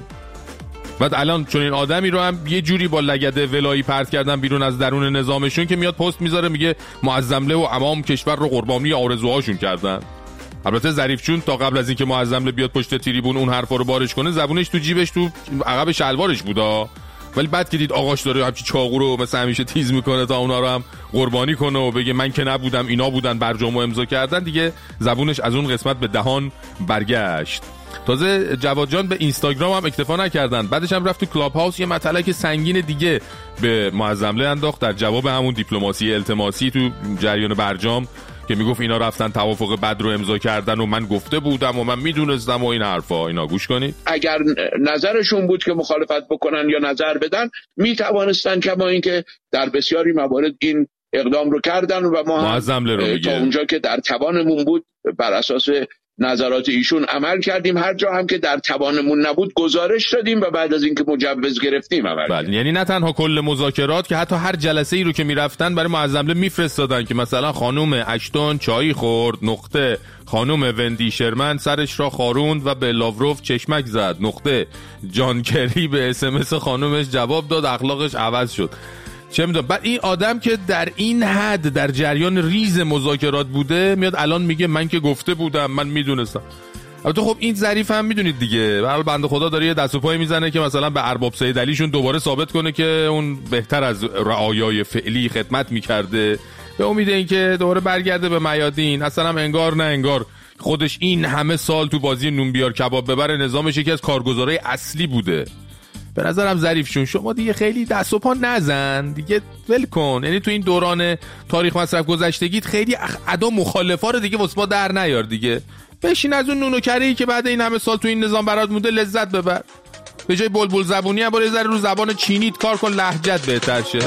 بعد الان چون این آدمی رو هم یه جوری با لگده ولایی پرت کردن بیرون از درون نظامشون که میاد پست میذاره میگه معظمله و امام کشور رو قربانی آرزوهاشون کردن. البته ظریفچون تا قبل از اینکه معظمله بیاد پشت تریبون اون حرفا رو بارش کنه زبونش تو جیبش تو عقب شلوارش بودا، ولی بعد که دید آقاش داره همچی چاقو رو مثل همیشه تیز میکنه تا اونا رو هم قربانی کنه و بگه من که نبودم اینا بودن برجامو امضا کردن، دیگه زبونش از اون قسمت به دهان برگشت. تازه جواد جان به اینستاگرام هم اکتفا نکردن، بعدش هم رفت تو کلاب هاوس یه مطلق سنگین دیگه به معظمله انداخت در جواب همون دیپلماسی التماسی تو جریان برجام که میگفت اینا رفتن توافق بد رو امضا کردن و من گفته بودم و من میدونستم و این حرفا. اینا گوش کنید. اگر نظرشون بود که مخالفت بکنن یا نظر بدن میتوانستن، کما اینکه در بسیاری موارد این اقدام رو کردن و ما تا اونجا که در توانمون بود بر اساس نظرات ایشون عمل کردیم، هر جا هم که در توانمون نبود گزارش دادیم و بعد از اینکه مجوز گرفتیم عمل کردیم. یعنی نه تنها کل مذاکرات که حتی هر جلسه ای رو که میرفتن برای معظمله میفرستادن که مثلا خانم اشتون چای خورد نقطه، خانم وندی شرمن سرش را خاروند و به لاوروف چشمک زد نقطه، جان کری به اسمس خانمش جواب داد اخلاقش عوض شد. چه میدونم. بعد این آدم که در این حد در جریان ریز مذاکرات بوده میاد الان میگه من که گفته بودم، من میدونستم. البته خب این ظریف هم میدونید دیگه، برای بنده خدا داره یه دست و پای میزنه که مثلا به ارباب سید علیشون دوباره ثابت کنه که اون بهتر از رعایای فعلی خدمت میکرده، به امید اینکه دوباره برگرده به میادین. اصلا هم انگار نه انگار خودش این همه سال تو بازی نون بیار کباب ببر نظامش یکی از کارگزارای اصلی بوده. به نظرم ظریفشون شما دیگه خیلی دست و پا نزن دیگه، ول کن. یعنی تو این دوران تاریخ مصرف گذشتگیت خیلی ادا مخالفا رو دیگه واسه ما در نیار دیگه، بشین از اون نون و کره‌ای که بعد این همه سال تو این نظام برات مونده لذت ببر. به جای بلبل زبونی هم برو یه ذره رو زبان چینیت کار کن، لهجت بهتر شه.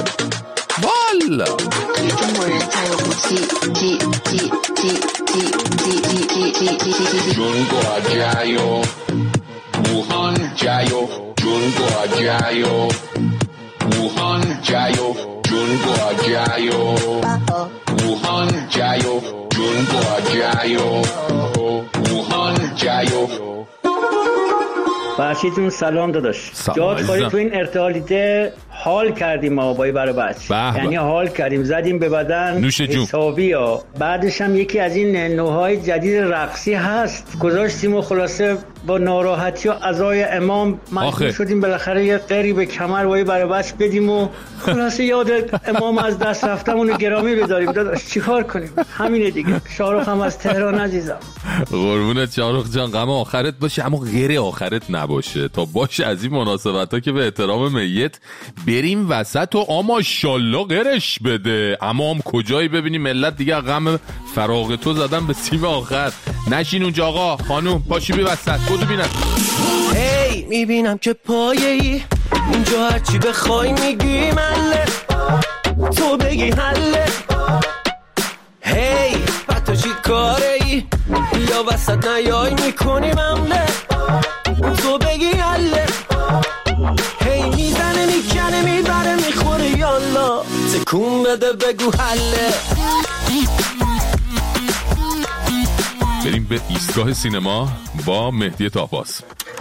والا فرشیدون سلام داداش. جات خواهی تو این ارتحالیده حال کردیم ما بایی برای بچ، یعنی حال کردیم زدیم به بدن حسابی ها. بعدش هم یکی از این نوعهای جدید رقصی هست گذاشتیم و خلاصه با ناراحتی و عزای امام مجبور شدیم بالاخره یه قری به کمر بایی برای بچ بدیم و خلاصه یاد امام از دست رفتمون گرامی بداریم. داداش چیکار کنیم؟ همینه دیگه. شاهرخ هم از تهران عزیزم. قربونت شاهرخ جان، غم آخرت باشه اما غیر آخرت نباشه. تا باشه از این مناسبت‌ها که به احترام میت بریم وسط و ماشاءالله غیرش بده. اما هم کجایی ببینی ملت دیگه غم فراغ تو زدن به سیم آخر. نشین اونجا آقا خانوم، پاشی بی وسط بودو بینم. هی میبینم که پایه‌ای اینجا هرچی بخوای میگی مله، تو بگی حله. هی تو چی کاره ای یا وسط نیای میکنی ممله، تو بگی حله. هی میزنه میکنه میبره میخوره یالا، تکون بده بگو حله. بریم به ایستگاه سینما با مهدی طاپاس.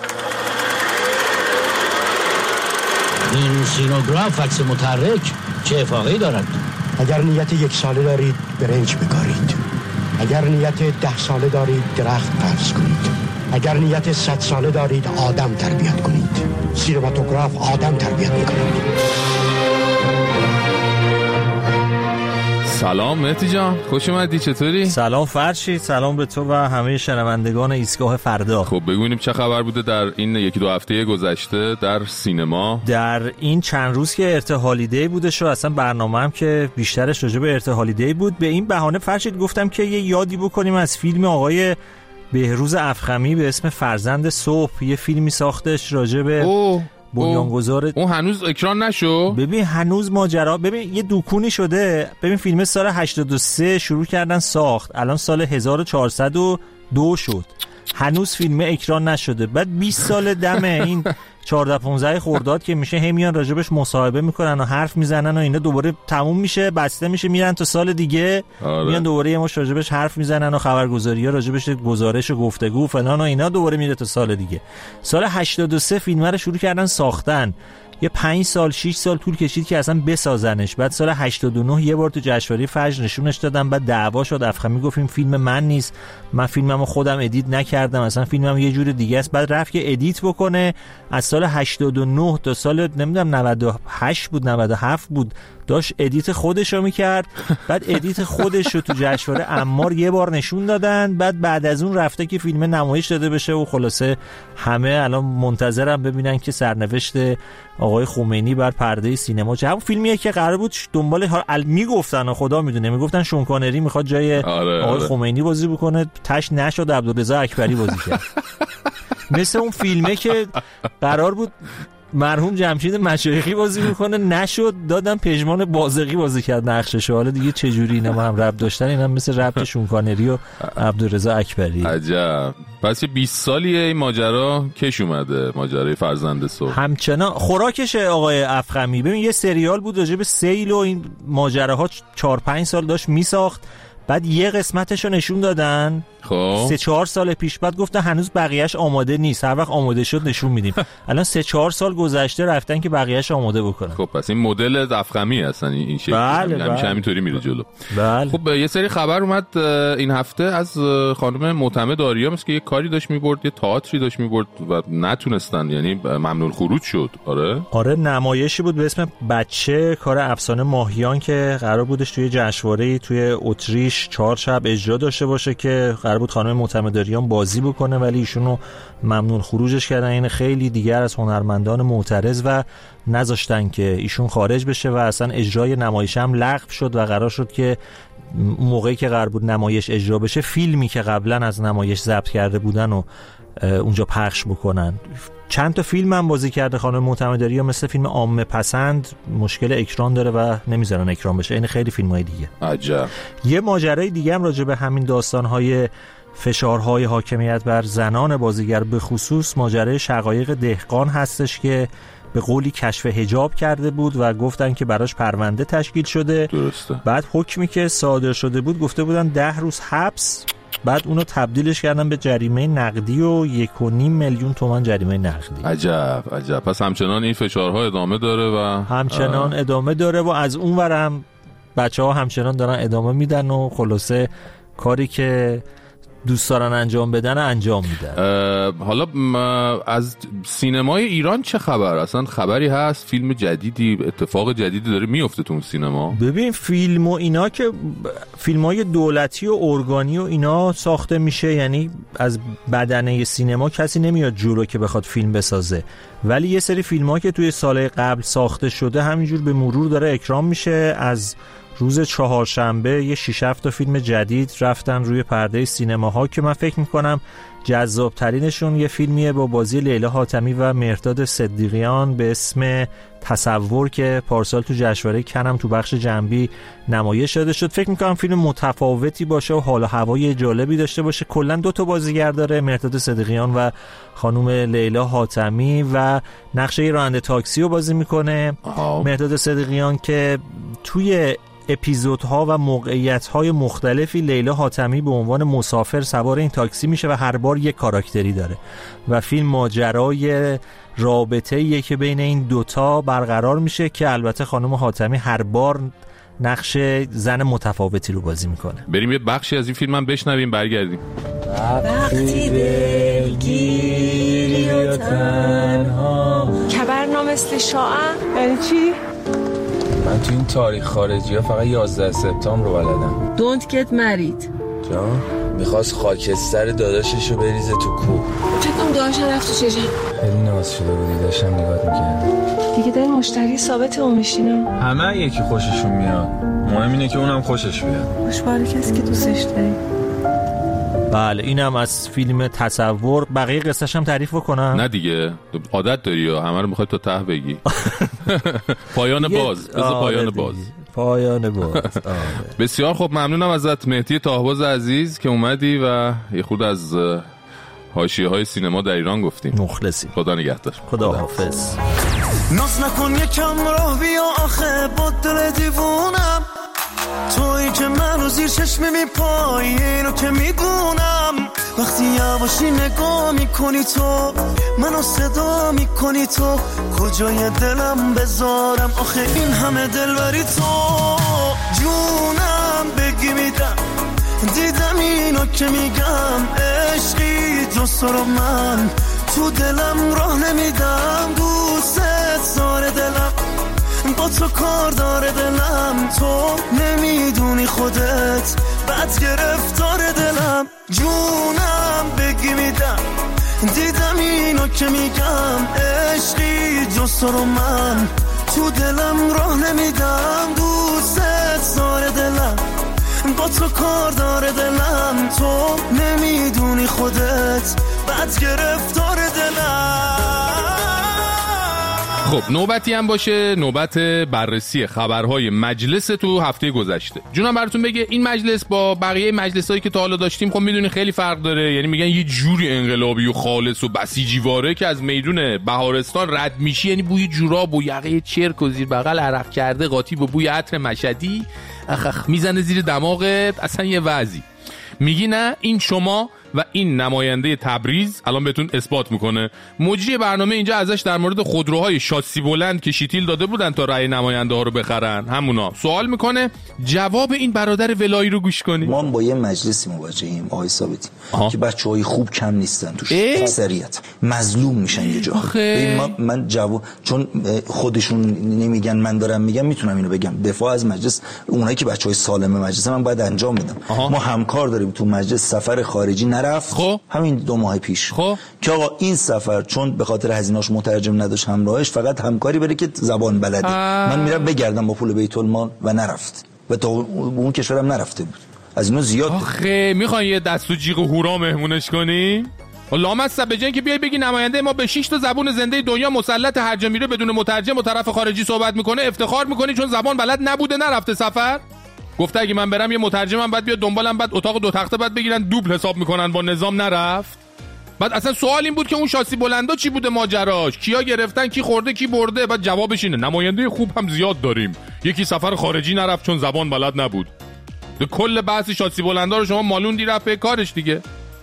این سینوگراف عکس متحرک چه افاقه‌ای دارد؟ اگر نیت 1 ساله دارید برنج بکارید، اگر نیت 10 ساله دارید درخت قرض کنید، اگر نیت 100 ساله دارید آدم تربیت کنید. سینماتوگراف آدم تربیت میکنید. سلام مهدی جان، خوش اومدی. چطوری؟ سلام فرشید، سلام به تو و همه شنوندگان ایستگاه فردا. خب بگوینیم چه خبر بوده در این 1-2 هفته گذشته در سینما. در این چند روز که ارتحالیده بوده شو، اصلا برنامه هم که بیشترش راجع به ارتحالیده بود، به این بهانه فرشید گفتم که یه یادی بکنیم از فیلم آقای بهروز افخمی به اسم فرزند صبح. یه فیلمی ساختش راجع به بنیانگذار. اون هنوز اکران نشو. ببین هنوز ماجرا، ببین یه دوکونی شده. ببین فیلم سال 83 شروع کردن ساخت، الان سال 1402 شد، هنوز فیلم اکران نشده. بعد 20 سال دم این 14-15 خرداد که میشه هی میان راجبش مصاحبه میکنن و حرف میزنن و اینا، دوباره تموم میشه بسته میشه میرن تا سال دیگه. میان دوباره یه مش راجبش حرف میزنن و خبرگزاری‌ها راجبش گزارش و گفتگو فلان و اینا، دوباره میره تا سال دیگه. سال 83 فیلم رو شروع کردن ساختن، یه 5 سال 6 سال طول کشید که اصلا بسازنش. بعد سال 89 یه بار تو جشنواره فجر نشونش دادن، بعد دعوا شد، افخمی گفت این فیلم من نیست، من فیلممو خودم ادیت نکردم، اصلا فیلمم یه جور دیگه است. بعد رفت که ادیت بکنه، از سال 89 تا سال نمیدونم 98 بود 97 بود داشت ادیت خودشو میکرد. بعد ادیت خودشو تو جشنواره عمار یه بار نشون دادن، بعد از اون رفته که فیلم نمایش داده بشه و خلاصه همه الان منتظرم ببینن که سرنوشت آقای خمینی بر پرده سینما چه. همون فیلمیه که قرار بود دنبال میگفتن و خدا میدونه میگفتن شون کانری میخواد جای آقای خمینی بازی بکنه، تش نشد، عبدالرضا اکبری بازی کرد. مثل اون فیلمه که قرار بود مرحوم جمشید مشایخی بازی میکنه، نشد، دادن پژمان بازقی بازی کرد نقشش. حالا دیگه چه جوری اینا هم ربط داشتن، اینا مثل ربط شونکانری و عبدالرضا اکبری. عجب. پس یه 20 سالیه این ماجرا کش اومده، ماجرای فرزند صبح. همچنان خوراکشه آقای افخمی. ببین یه سریال بود راجع به سیل و این ماجراها 4-5 سال داشت میساخت، بعد یه قسمتشو نشون دادن خب 3-4 سال پیش، بعد گفتن هنوز بقیه‌اش آماده نیست، هر وقت آماده شد نشون میدیم. الان 3-4 سال گذشته رفتن که بقیه‌اش آماده بکنن. خب پس این مدل افخمی هستن این شکلی. همیشه همینطوری میره جلو. بله. خب یه سری خبر اومد این هفته از خانم معتمد آریا، مثل که یه کاری داشت میبرد، یه تئاتری داشت میبرد و نتونستن، یعنی ممنوع خروج شد. آره نمایشی بود به اسم بچه، کار افسانه ماهیان که قرار بودش توی جشنواره‌ای توی اتریش 4 شب اجرا داشته باشه که قرار بود خانم معتمد آریان بازی بکنه، ولی ایشونو ممنوع خروجش کردن. این خیلی دیگر از هنرمندان معترض و نذاشتن که ایشون خارج بشه و اصلا اجرای نمایش هم لغو شد و قرار شد که موقعی که قرار بود نمایش اجرا بشه فیلمی که قبلا از نمایش ضبط کرده بودن و اونجا پخش بکنن. چند تا فیلم هم بازی کرده خانم معتمد آریا، مثل فیلم عامه پسند مشکل اکران داره و نمیذارن اکران بشه. این خیلی فیلم‌های دیگه. عجب. یه ماجرای دیگه هم راجع به همین داستان‌های فشارهای حاکمیت بر زنان بازیگر به خصوص ماجرای شقایق دهقان هستش که به قولی کشف حجاب کرده بود و گفتن که براش پرونده تشکیل شده. درسته. بعد حکمی که صادر شده بود گفته بودن 10 روز حبس، بعد اونو تبدیلش کردن به جریمه نقدی و 1.5 میلیون تومان جریمه نقدی. عجب. پس همچنان این فشارها ادامه داره و همچنان ادامه داره و از اون ورم بچه‌ها همچنان دارن ادامه میدن و خلاصه کاری که دوست دارن انجام بدن انجام میدن. حالا از سینمای ایران چه خبر؟ اصلا خبری هست؟ فیلم جدیدی، اتفاق جدیدی داره میفته تو سینما؟ ببین فیلم و اینا که فیلمای دولتی و ارگانی و اینا ساخته میشه، یعنی از بدنه سینما کسی نمیاد جلو که بخواد فیلم بسازه، ولی یه سری فیلم‌ها که توی سالهای قبل ساخته شده همینجور به مرور داره اکرام میشه. از روز چهارشنبه یه 6-7 تا فیلم جدید رفتن روی پرده سینماها که من فکر میکنم جذاب ترینشون یه فیلمیه با بازی لیلا حاتمی و مهرداد صدیقیان به اسم تصور که پارسال تو جشنواره کنم تو بخش جنبی نمایش داده شد. فکر میکنم فیلم متفاوتی باشه و حال و هوای جالبی داشته باشه. کلا 2 تا بازیگر داره، مهرداد صدیقیان و خانم لیلا حاتمی، و نقشه راننده تاکسی رو بازی میکنه مهرداد صدیقیان که توی اپیزودها و موقعیت‌های مختلفی لیلا حاتمی به عنوان مسافر سوار این تاکسی میشه و هر بار یک کاراکتری داره و فیلم ماجرای رابطه‌ایه که بین این دوتا برقرار میشه که البته خانم حاتمی هر بار نقش زن متفاوتی رو بازی میکنه. بریم یه بخشی از این فیلم هم بشنویم برگردیم. وقتی دلگیری و تنها کبرنا مثل شاعه یعنی چی؟ من تو این تاریخ خارجی ها فقط 11 سپتامبر رو بلدم. Don't get married. جان میخواست خاکستر داداشش رو بریزه تو کوه. چطور داداش رفت تو چشم؟ خیلی ناز شده بودی، داشتم نگاه میکردم. دیگه دل مشتری ثابت اون میشینم. همه یکی خوششون میاد، مهم اینه که اونم خوشش بیاد. خوشبال کسی که دوستش داری. بله اینم از فیلم تصور. بقیه قصه‌ش هم تعریف بکنم؟ نه دیگه عادت داری یا همه رو میخوای تو ته بگی. پایان باز. پایان باز. بسیار خوب، ممنونم ازت مهدی طاهباز عزیز که اومدی و یه خود از حاشیه‌های سینما در ایران گفتیم. مخلصی. خدا نگهدار. خدا حافظ. ناز نکن یکم راه بیا آخه با دل دیوونم، تویی که منو زیر چشمی میپایی اینو که میدونم. وقتی یواشی نگاه میکنی تو منو صدا میکنی تو، کجای دلم بذارم آخه این همه دلبری تو. جونم بگی میدم دیدم اینو که میگم، عشقی جز رو من تو دلم راه نمیدم. دوست داره دلم با تو کار داره دلم، تو نمیدونی خودت بد گرفتار دلم. جونم بگی میدم دیدم اینو که میگم، عشقی جز رو من تو دلم راه نمیدم. دوست داره دلم با تو کار داره دلم، تو نمیدونی خودت بد گرفتار دلم. خب نوبتی هم باشه، نوبت بررسی خبرهای مجلس تو هفته گذشته. جونم براتون بگه این مجلس با بقیه مجلسایی که تا حالا داشتیم خب میدونی خیلی فرق داره. یعنی میگن یه جوری انقلابی و خالص و بسیجیواره که از میدون بهارستان رد میشی، یعنی بوی جوراب و یقه چرک و زیر بغل عرق کرده قاطی و بوی عطر مشهدی میزنه زیر دماغت، اصلا یه وضعی. میگی نه این شما و این نماینده تبریز الان بهتون اثبات میکنه. مجری برنامه اینجا ازش در مورد خودروهای شاسی بلند که شیتیل داده بودن تا رأی نماینده ها رو بخرن، همونا سوال میکنه. جواب این برادر ولایی رو گوش کنید. ما با یه مجلسی مواجهیم آقای ثابتی که بچهای خوب کم نیستن توش، اکثریت مظلوم میشن یه جا. من چون خودشون نمیگن من دارم میگم، میتونم اینو بگم دفاع از مجلس اونایی که بچهای سالم مجلس من باید انجام بدم. ما همکار داریم تو مجلس، سفر خارجی نرفت همین 2 ماه پیش که آقا این سفر چون به خاطر هزینه‌اش مترجم نداشت همراهش، فقط همکاری بره که زبان بلده. من میرم بگردم با پول بیت المال و نرفت و تا اون کشورم نرفته بود. از اینو زیاد آخه میخوان یه دست و جیغ هورا مهمونش کنی؟ لامصب به جای که بیای بگی نماینده ما به 6 تا زبون زنده دنیا مسلط، هر جا میره بدون مترجم و طرف خارجی صحبت میکنه، افتخار میکنی چون زبان بلد نبوده نرفته سفر. گفته اگه من برم یه مترجمم بعد بیاد دنبالم، بعد اتاق 2 تخته بعد بگیرن دوبل حساب میکنن با نظام نرفت. بعد اصلا سوال این بود که اون شاسی بلندا چی بوده ماجراش، کیا گرفتن، کی خورده کی برده. بعد جوابش اینه نماینده خوب هم زیاد داریم، یکی سفر خارجی نرفت چون زبان بلد نبود. کل بحث شاسی بلندا رو شما مالوندی رفت به کارش دیگه.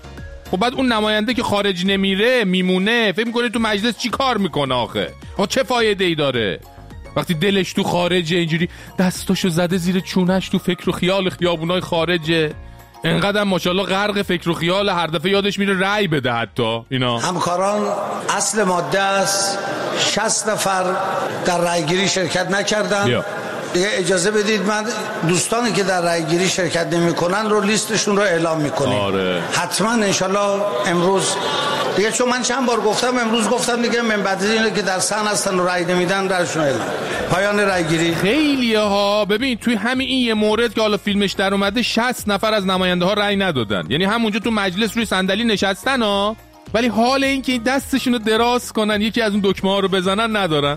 خب بعد اون نماینده که خارج نمیره میمونه، فکر میکنه تو مجلس چی کار میکنه آخه؟ چه فایده ای داره وقتی دلش تو خارجه، اینجوری دستاشو زده زیر چونش تو فکر و خیال خیابونای خارجه، انقدر ماشاءالله غرق فکر و خیال هر دفعه یادش میره رأی بده. حتی اینا همکاران اصل ماده است 60 نفر در رأیگیری شرکت نکردن. اجازه بدید من دوستانی که در رأیگیری شرکت نمی‌کنن رو لیستشون رو اعلام می‌کنیم. حتما انشالله امروز دیگه، چون من چند بار گفتم امروز گفتم دیگه، من بعد اینه که در صحن هستن و رأی نمیدن درشون اعلام. پایان رأیگیری. خیلیه ها. ببین توی همین این یه مورد که حالا فیلمش در اومده 60 نفر از نماینده ها رأی ندادن، یعنی همونجا تو مجلس روی صندلی نشستن ها، ولی حال این که دستشون رو دراز کنن یکی از اون دکمه ها رو بزنن ندارن.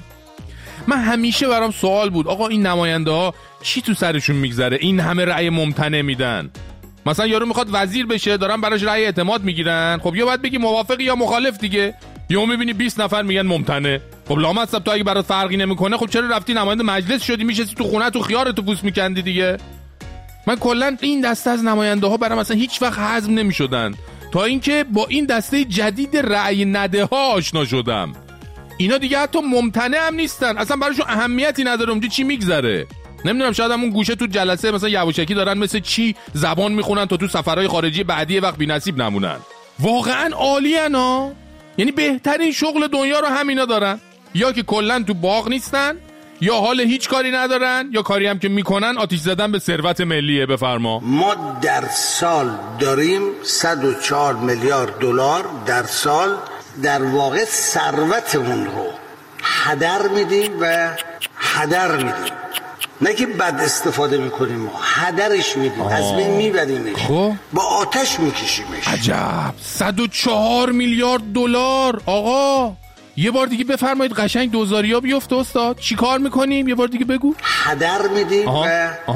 من همیشه برام سوال بود آقا این نماینده ها چی تو سرشون میگذره این همه رأی ممتنع میدن؟ مثلا یارو میخواد وزیر بشه دارن براش رأی اعتماد میگیرن، خب یا باید بگی موافق یا مخالف دیگه. یا میبینی 20 نفر میگن ممتنع. خب لامصب تو اگه برات فرقی نمیکنه خب چرا رفتی نماینده مجلس شدی میشستی تو خونه تو خیارتو پوست میکندی دیگه؟ من کلا این دسته از نماینده ها برام مثلا هیچ وقت هضم نمیشدن تا اینکه با این دسته جدید رأی نده ها آشنا شدم. اینا دیگه حتی ممتنع هم نیستن، اصلا براشون اهمیتی نداره اونجا چی میگذره. نمیدونم شاید همون گوشه تو جلسه مثلا یواشکی دارن مثل چی زبان میخونن تا تو سفرهای خارجی بعدی وقت بی‌نصیب نمونن. واقعا عالیه ها، یعنی بهترین شغل دنیا رو همینا دارن، یا که کلا تو باغ نیستن یا حال هیچ کاری ندارن یا کاری هم که میکنن آتش زدن به ثروت ملیه. بفرما. ما در سال داریم 104 میلیارد دلار در سال در واقع ثروتمون رو هدر میدیم و هدر میدیم. نه که بد استفاده میکنیم، ما هدرش میدیم، از بین میبریمش، با آتش میکشیمش. عجب. 104 میلیارد دلار. آقا یه بار دیگه بفرمایید، قشنگ دوزاریا بیفته استاد. چی کار میکنیم؟ یه بار دیگه بگو. هدر میدیم و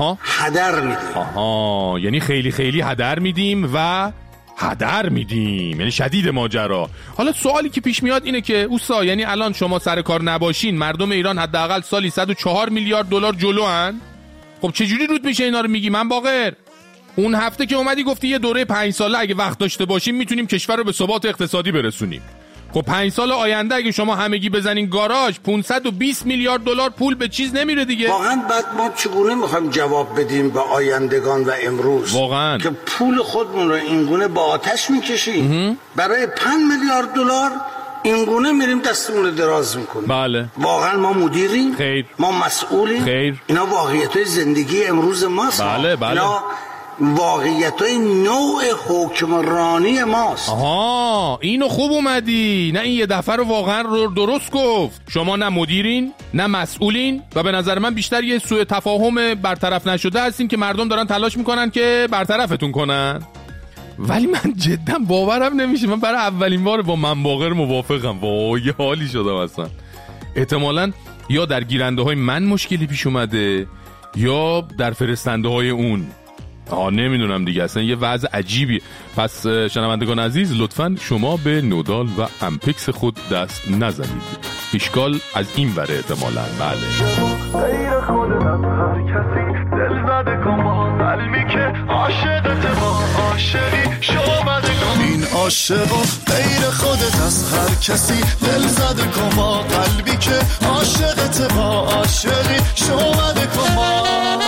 هدر میدیم. یعنی خیلی خیلی هدر میدیم و هدر میدیم، یعنی شدید ماجرا. حالا سوالی که پیش میاد اینه که اوستا، یعنی الان شما سر کار نباشین مردم ایران حداقل سالی 104 میلیارد دلار جلو هن؟ خب چجوری رود میشه اینا رو میگی؟ من باقر اون هفته که اومدی گفتی یه دوره 5 ساله اگه وقت داشته باشیم میتونیم کشور رو به ثبات اقتصادی برسونیم. خب 5 سال آینده اگه شما همگی بزنین گاراژ 520 میلیارد دلار پول به چیز نمیره دیگه. واقعا بعد ما چگونه میخوایم جواب بدیم به آیندگان و امروز واقعا که پول خودمون رو اینگونه با آتش میکشیم برای 5 میلیارد دلار اینگونه میریم دستمون رو دراز میکنیم؟ بله. واقعا ما مدیریم؟ خیر. ما مسئولیم؟ خیر. اینا واقعیت‌های زندگی امروز ماست. بله بله. اینا واقعیت‌های نوع حکمرانی ماست. اینو خوب اومدی. نه این یه دفعه رو واقعا درست گفت. شما نه مدیرین نه مسئولین و به نظر من بیشتر یه سوء تفاهم برطرف نشده هستین که مردم دارن تلاش میکنن که برطرفتون کنن. ولی من جدا باورم نمیشه. من برای اولین بار با من باقر موافقم. وای یه حالی شدم اصلا. احتمالاً یا در گیرنده های من مشکلی پیش اومده یا در فرستنده های اون. نمیدونم دیگه، اصلا یه وضع عجیبی. پس شنوندگان عزیز لطفاً شما به نودال و امپکس خود دست نزنید. اشکال از این وره احتمالاً. بله. غیر خودت هر کسی دل زده کن با قلبی که عاشقت با عاشقی شومده کن. این عاشقا غیر خودت از هر کسی دل زده کن با قلبی که عاشقت با عاشقی شومده کن.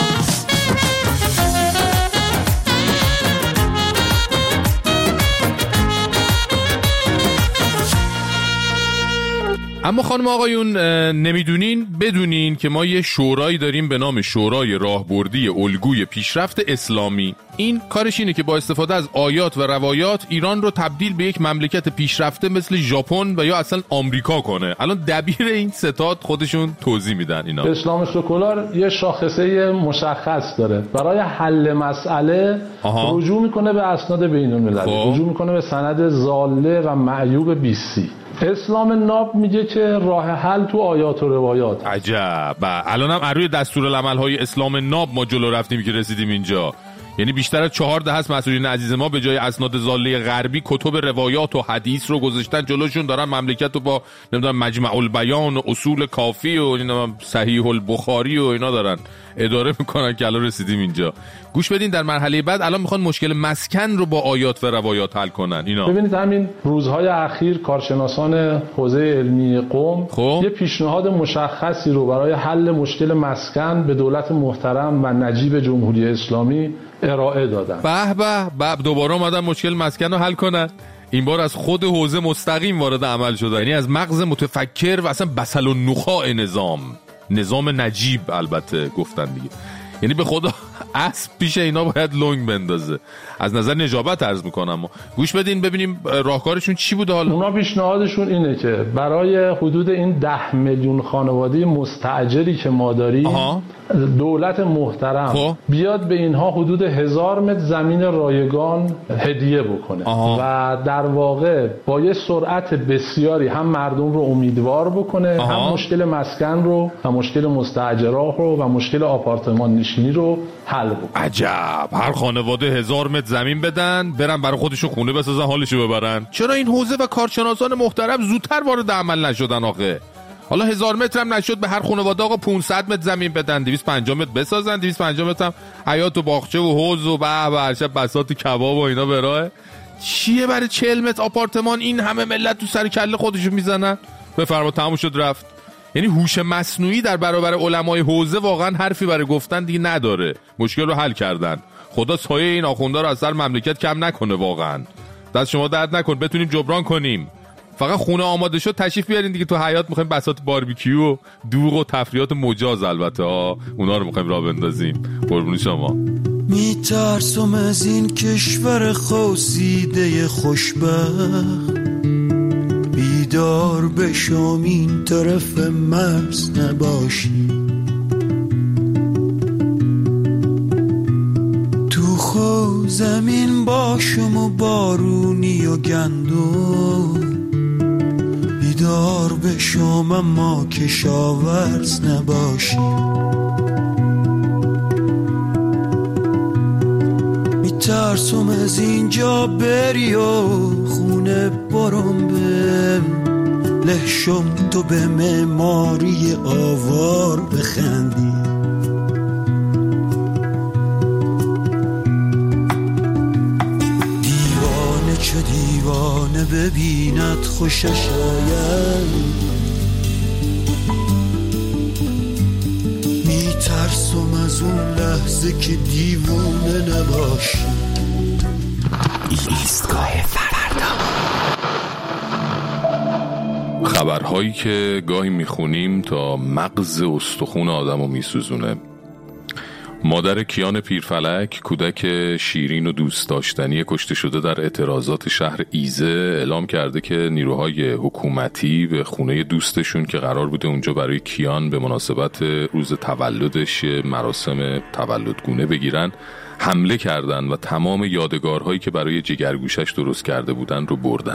اما خانم آقایون نمیدونین بدونین که ما یه شورایی داریم به نام شورای راهبردی الگوی پیشرفت اسلامی. این کارش اینه که با استفاده از آیات و روایات ایران رو تبدیل به یک مملکت پیشرفته مثل ژاپن و یا اصلا آمریکا کنه. الان دبیر این ستاد خودشون توضیح میدن. اینا اسلام سکولار یه شاخصه مشخص داره. برای حل مسئله رجوع میکنه به اسناد بین‌المللی، رجوع میکنه به سند ضاله و معیوب بیسی. اسلام ناب میگه که راه حل تو آیات و روایات. عجب. الان هم روی دستورالعمل‌های اسلام ناب ما جلو رفتیم که رسیدیم اینجا. یعنی بیشتر از 4 دهه است مسئولین عزیز ما به جای اسناد ضاله غربی کتب روایات و حدیث رو گذاشتن جلوشون، دارن مملکت رو با نمیدونم مجمع البیان و اصول کافی و نمیدونم صحیح البخاری و اینا دارن اداره میکنن که الان رسیدیم اینجا. گوش بدین در مرحله بعد الان میخوان مشکل مسکن رو با آیات و روایات حل کنن. اینا ببینید همین روزهای اخیر کارشناسان حوزه علمی قم یه پیشنهاد مشخصی رو برای حل مشکل مسکن به دولت محترم و نجیب جمهوری اسلامی ارائه دادن. به دوباره اومدن مشکل مسکن رو حل کنن. این بار از خود حوزه مستقیم وارد عمل شدن، یعنی از مغز متفکر و اصلا بسل و نخاع نظام نجیب البته گفتن دیگه. یعنی به خدا اسب پیش اینا باید لنگ بندازه. از نظر نجابت عرض میکنم. گوش بدین ببینیم راهکارشون چی بوده. حالا اونا پیشنهادشون اینه که برای حدود این 10 میلیون خانواده مستاجری که ما داریم دولت محترم بیاد به اینها حدود 1000 متر زمین رایگان هدیه بکنه و در واقع با یه سرعت بسیاری هم مردم رو امیدوار بکنه هم مشکل مسکن رو و مشکل مستاجرها رو و مشکل آپارتمان نشینی رو حل بکنه. عجب. هر خانواده 1000 متر زمین بدن برن برای خودشون خونه بسازن حالشو ببرن. چرا این حوزه و کارشناسان محترم زودتر وارد عمل نشدن آخه؟ حالا 1000 متر هم نشد به هر خانواده آقا 500 متر زمین بدن، 250 متر بسازن، 250 متر هم حیاط و باغچه و حوض و هر شب بساط کباب و اینا براه. چیه برای 40 متر آپارتمان این همه ملت تو سر کله خودشون میزنن؟ بفرما تموم شد رفت. یعنی هوش مصنوعی در برابر علمای حوزه واقعا حرفی برای گفتن دیگه نداره. مشکل رو حل کردن. خدا سایه این آخوندا رو از سر مملکت کم نکنه. واقعا دست شما درد نکن، بتونیم جبران کنیم. فقط خونه آماده شد تشریف بیارین دیگه. تو حیاط میخوایم بساط باربیکیو و دوغ و تفریحات مجاز البته اونا رو میخوایم راه بندازیم. قربون شما. میترسم از این کشور خوزیده خوشبخت، بیدار بشم این طرف مرز نباشی. زمین باشم و بارونی و گندم، بیدار بشم اما کشاورز نباشیم. میترسم از اینجا بری و خونه برم به لهشم تو به معماری آوار بخندی. دیوانه چه دیوانه ببیند خوشش آید، میترسم از اون لحظه که دیوانه نباشی. ایستگاه فردا. خبرهایی که گاهی میخونیم تا مغز استخون آدمو میسوزونه. مادر کیان پیرفلک، کودک شیرین و دوست داشتنی کشته شده در اعتراضات شهر ایزه، اعلام کرده که نیروهای حکومتی به خونه دوستشون که قرار بوده اونجا برای کیان به مناسبت روز تولدش مراسم تولدگونه بگیرن حمله کردن و تمام یادگارهایی که برای جگرگوشش درست کرده بودن رو بردن.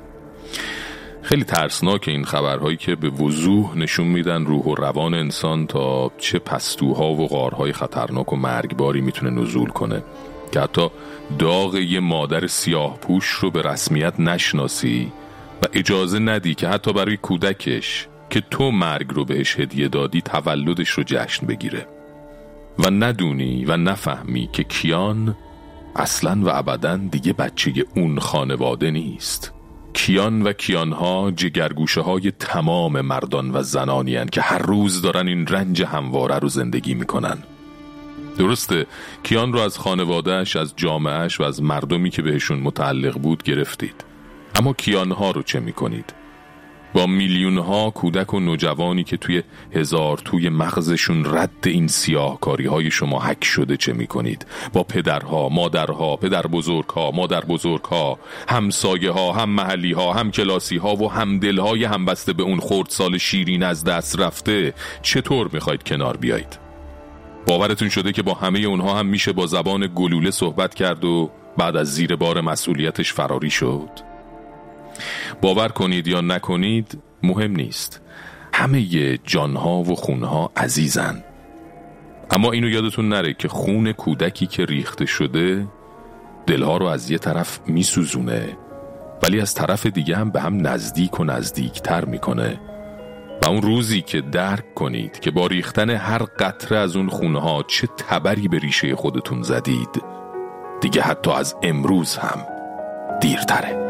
خیلی ترسناک این خبرهایی که به وضوح نشون میدن روح و روان انسان تا چه پستوها و غارهای خطرناک و مرگباری میتونه نزول کنه که حتی داغ یه مادر سیاه پوش رو به رسمیت نشناسی و اجازه ندی که حتی برای کودکش که تو مرگ رو بهش هدیه دادی تولدش رو جشن بگیره و ندونی و نفهمی که کیان اصلاً و ابداً دیگه بچه اون خانواده نیست. کیان و کیانها جگرگوشه های تمام مردان و زنانی هن که هر روز دارن این رنج همواره رو زندگی میکنن. درسته کیان رو از خانوادهش، از جامعهش و از مردمی که بهشون متعلق بود گرفتید، اما کیانها رو چه میکنید؟ با میلیونها کودک و نوجوانی که توی مغزشون رد این سیاهکاری های شما حک شده چه میکنید؟ با پدرها، مادرها، پدر بزرگها، مادر بزرگها، همسایه ها، هم محلی ها، هم کلاسی ها و هم دل های همبسته به اون خردسال شیرین از دست رفته چطور میخواید کنار بیایید؟ باورتون شده که با همه اونها هم میشه با زبان گلوله صحبت کرد و بعد از زیر بار مسئولیتش فراری شد؟ باور کنید یا نکنید مهم نیست، همه جانها و خونها عزیزن. اما اینو یادتون نره که خون کودکی که ریخته شده دلها رو از یه طرف میسوزونه ولی از طرف دیگه هم به هم نزدیک و نزدیکتر میکنه. و اون روزی که درک کنید که با ریختن هر قطره از اون خونها چه تبری به ریشه خودتون زدید، دیگه حتی از امروز هم دیرتره.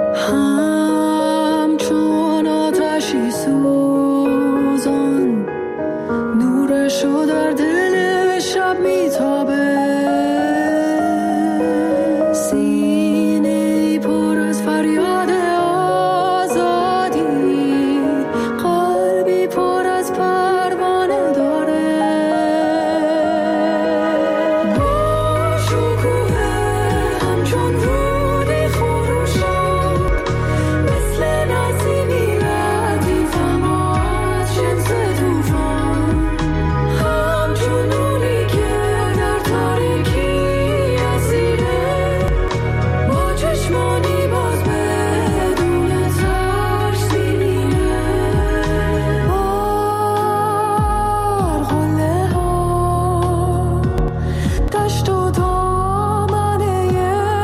همچون آتشی سوزان نورشو در دل شب میتابه، سینه پر از فریاد آزادی، قلبی پر از پروانه داره، با شکوه همچون رودی خروشان، مثل نسیمی لطیفم از شمس توفان، همچون نوری که در تاریکی اسیره، با چشمانی باز بدون ترس میمیره، بر قله ها دشت و دامنه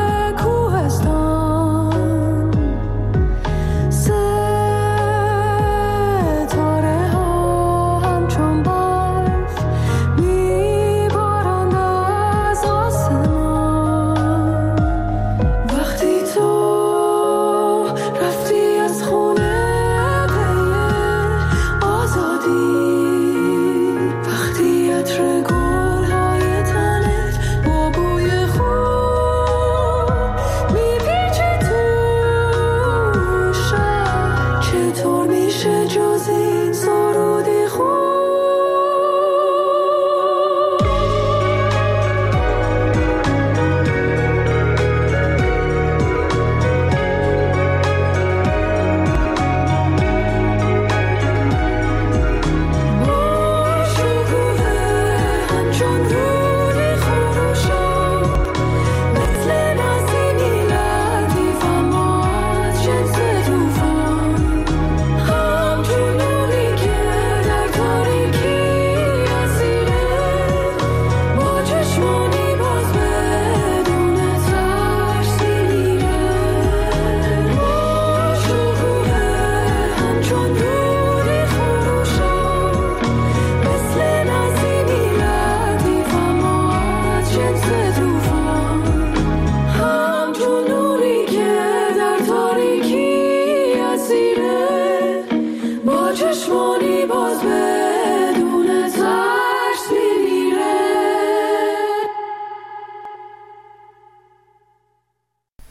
کوهستان، ستاره ها همچون برف میبارند از آسمان. وقتی تو رفتی از خونه پی آزادی، وقتی عطر گل‌های تنت با بوی خون میپیچه تو شب، چطور میشه جز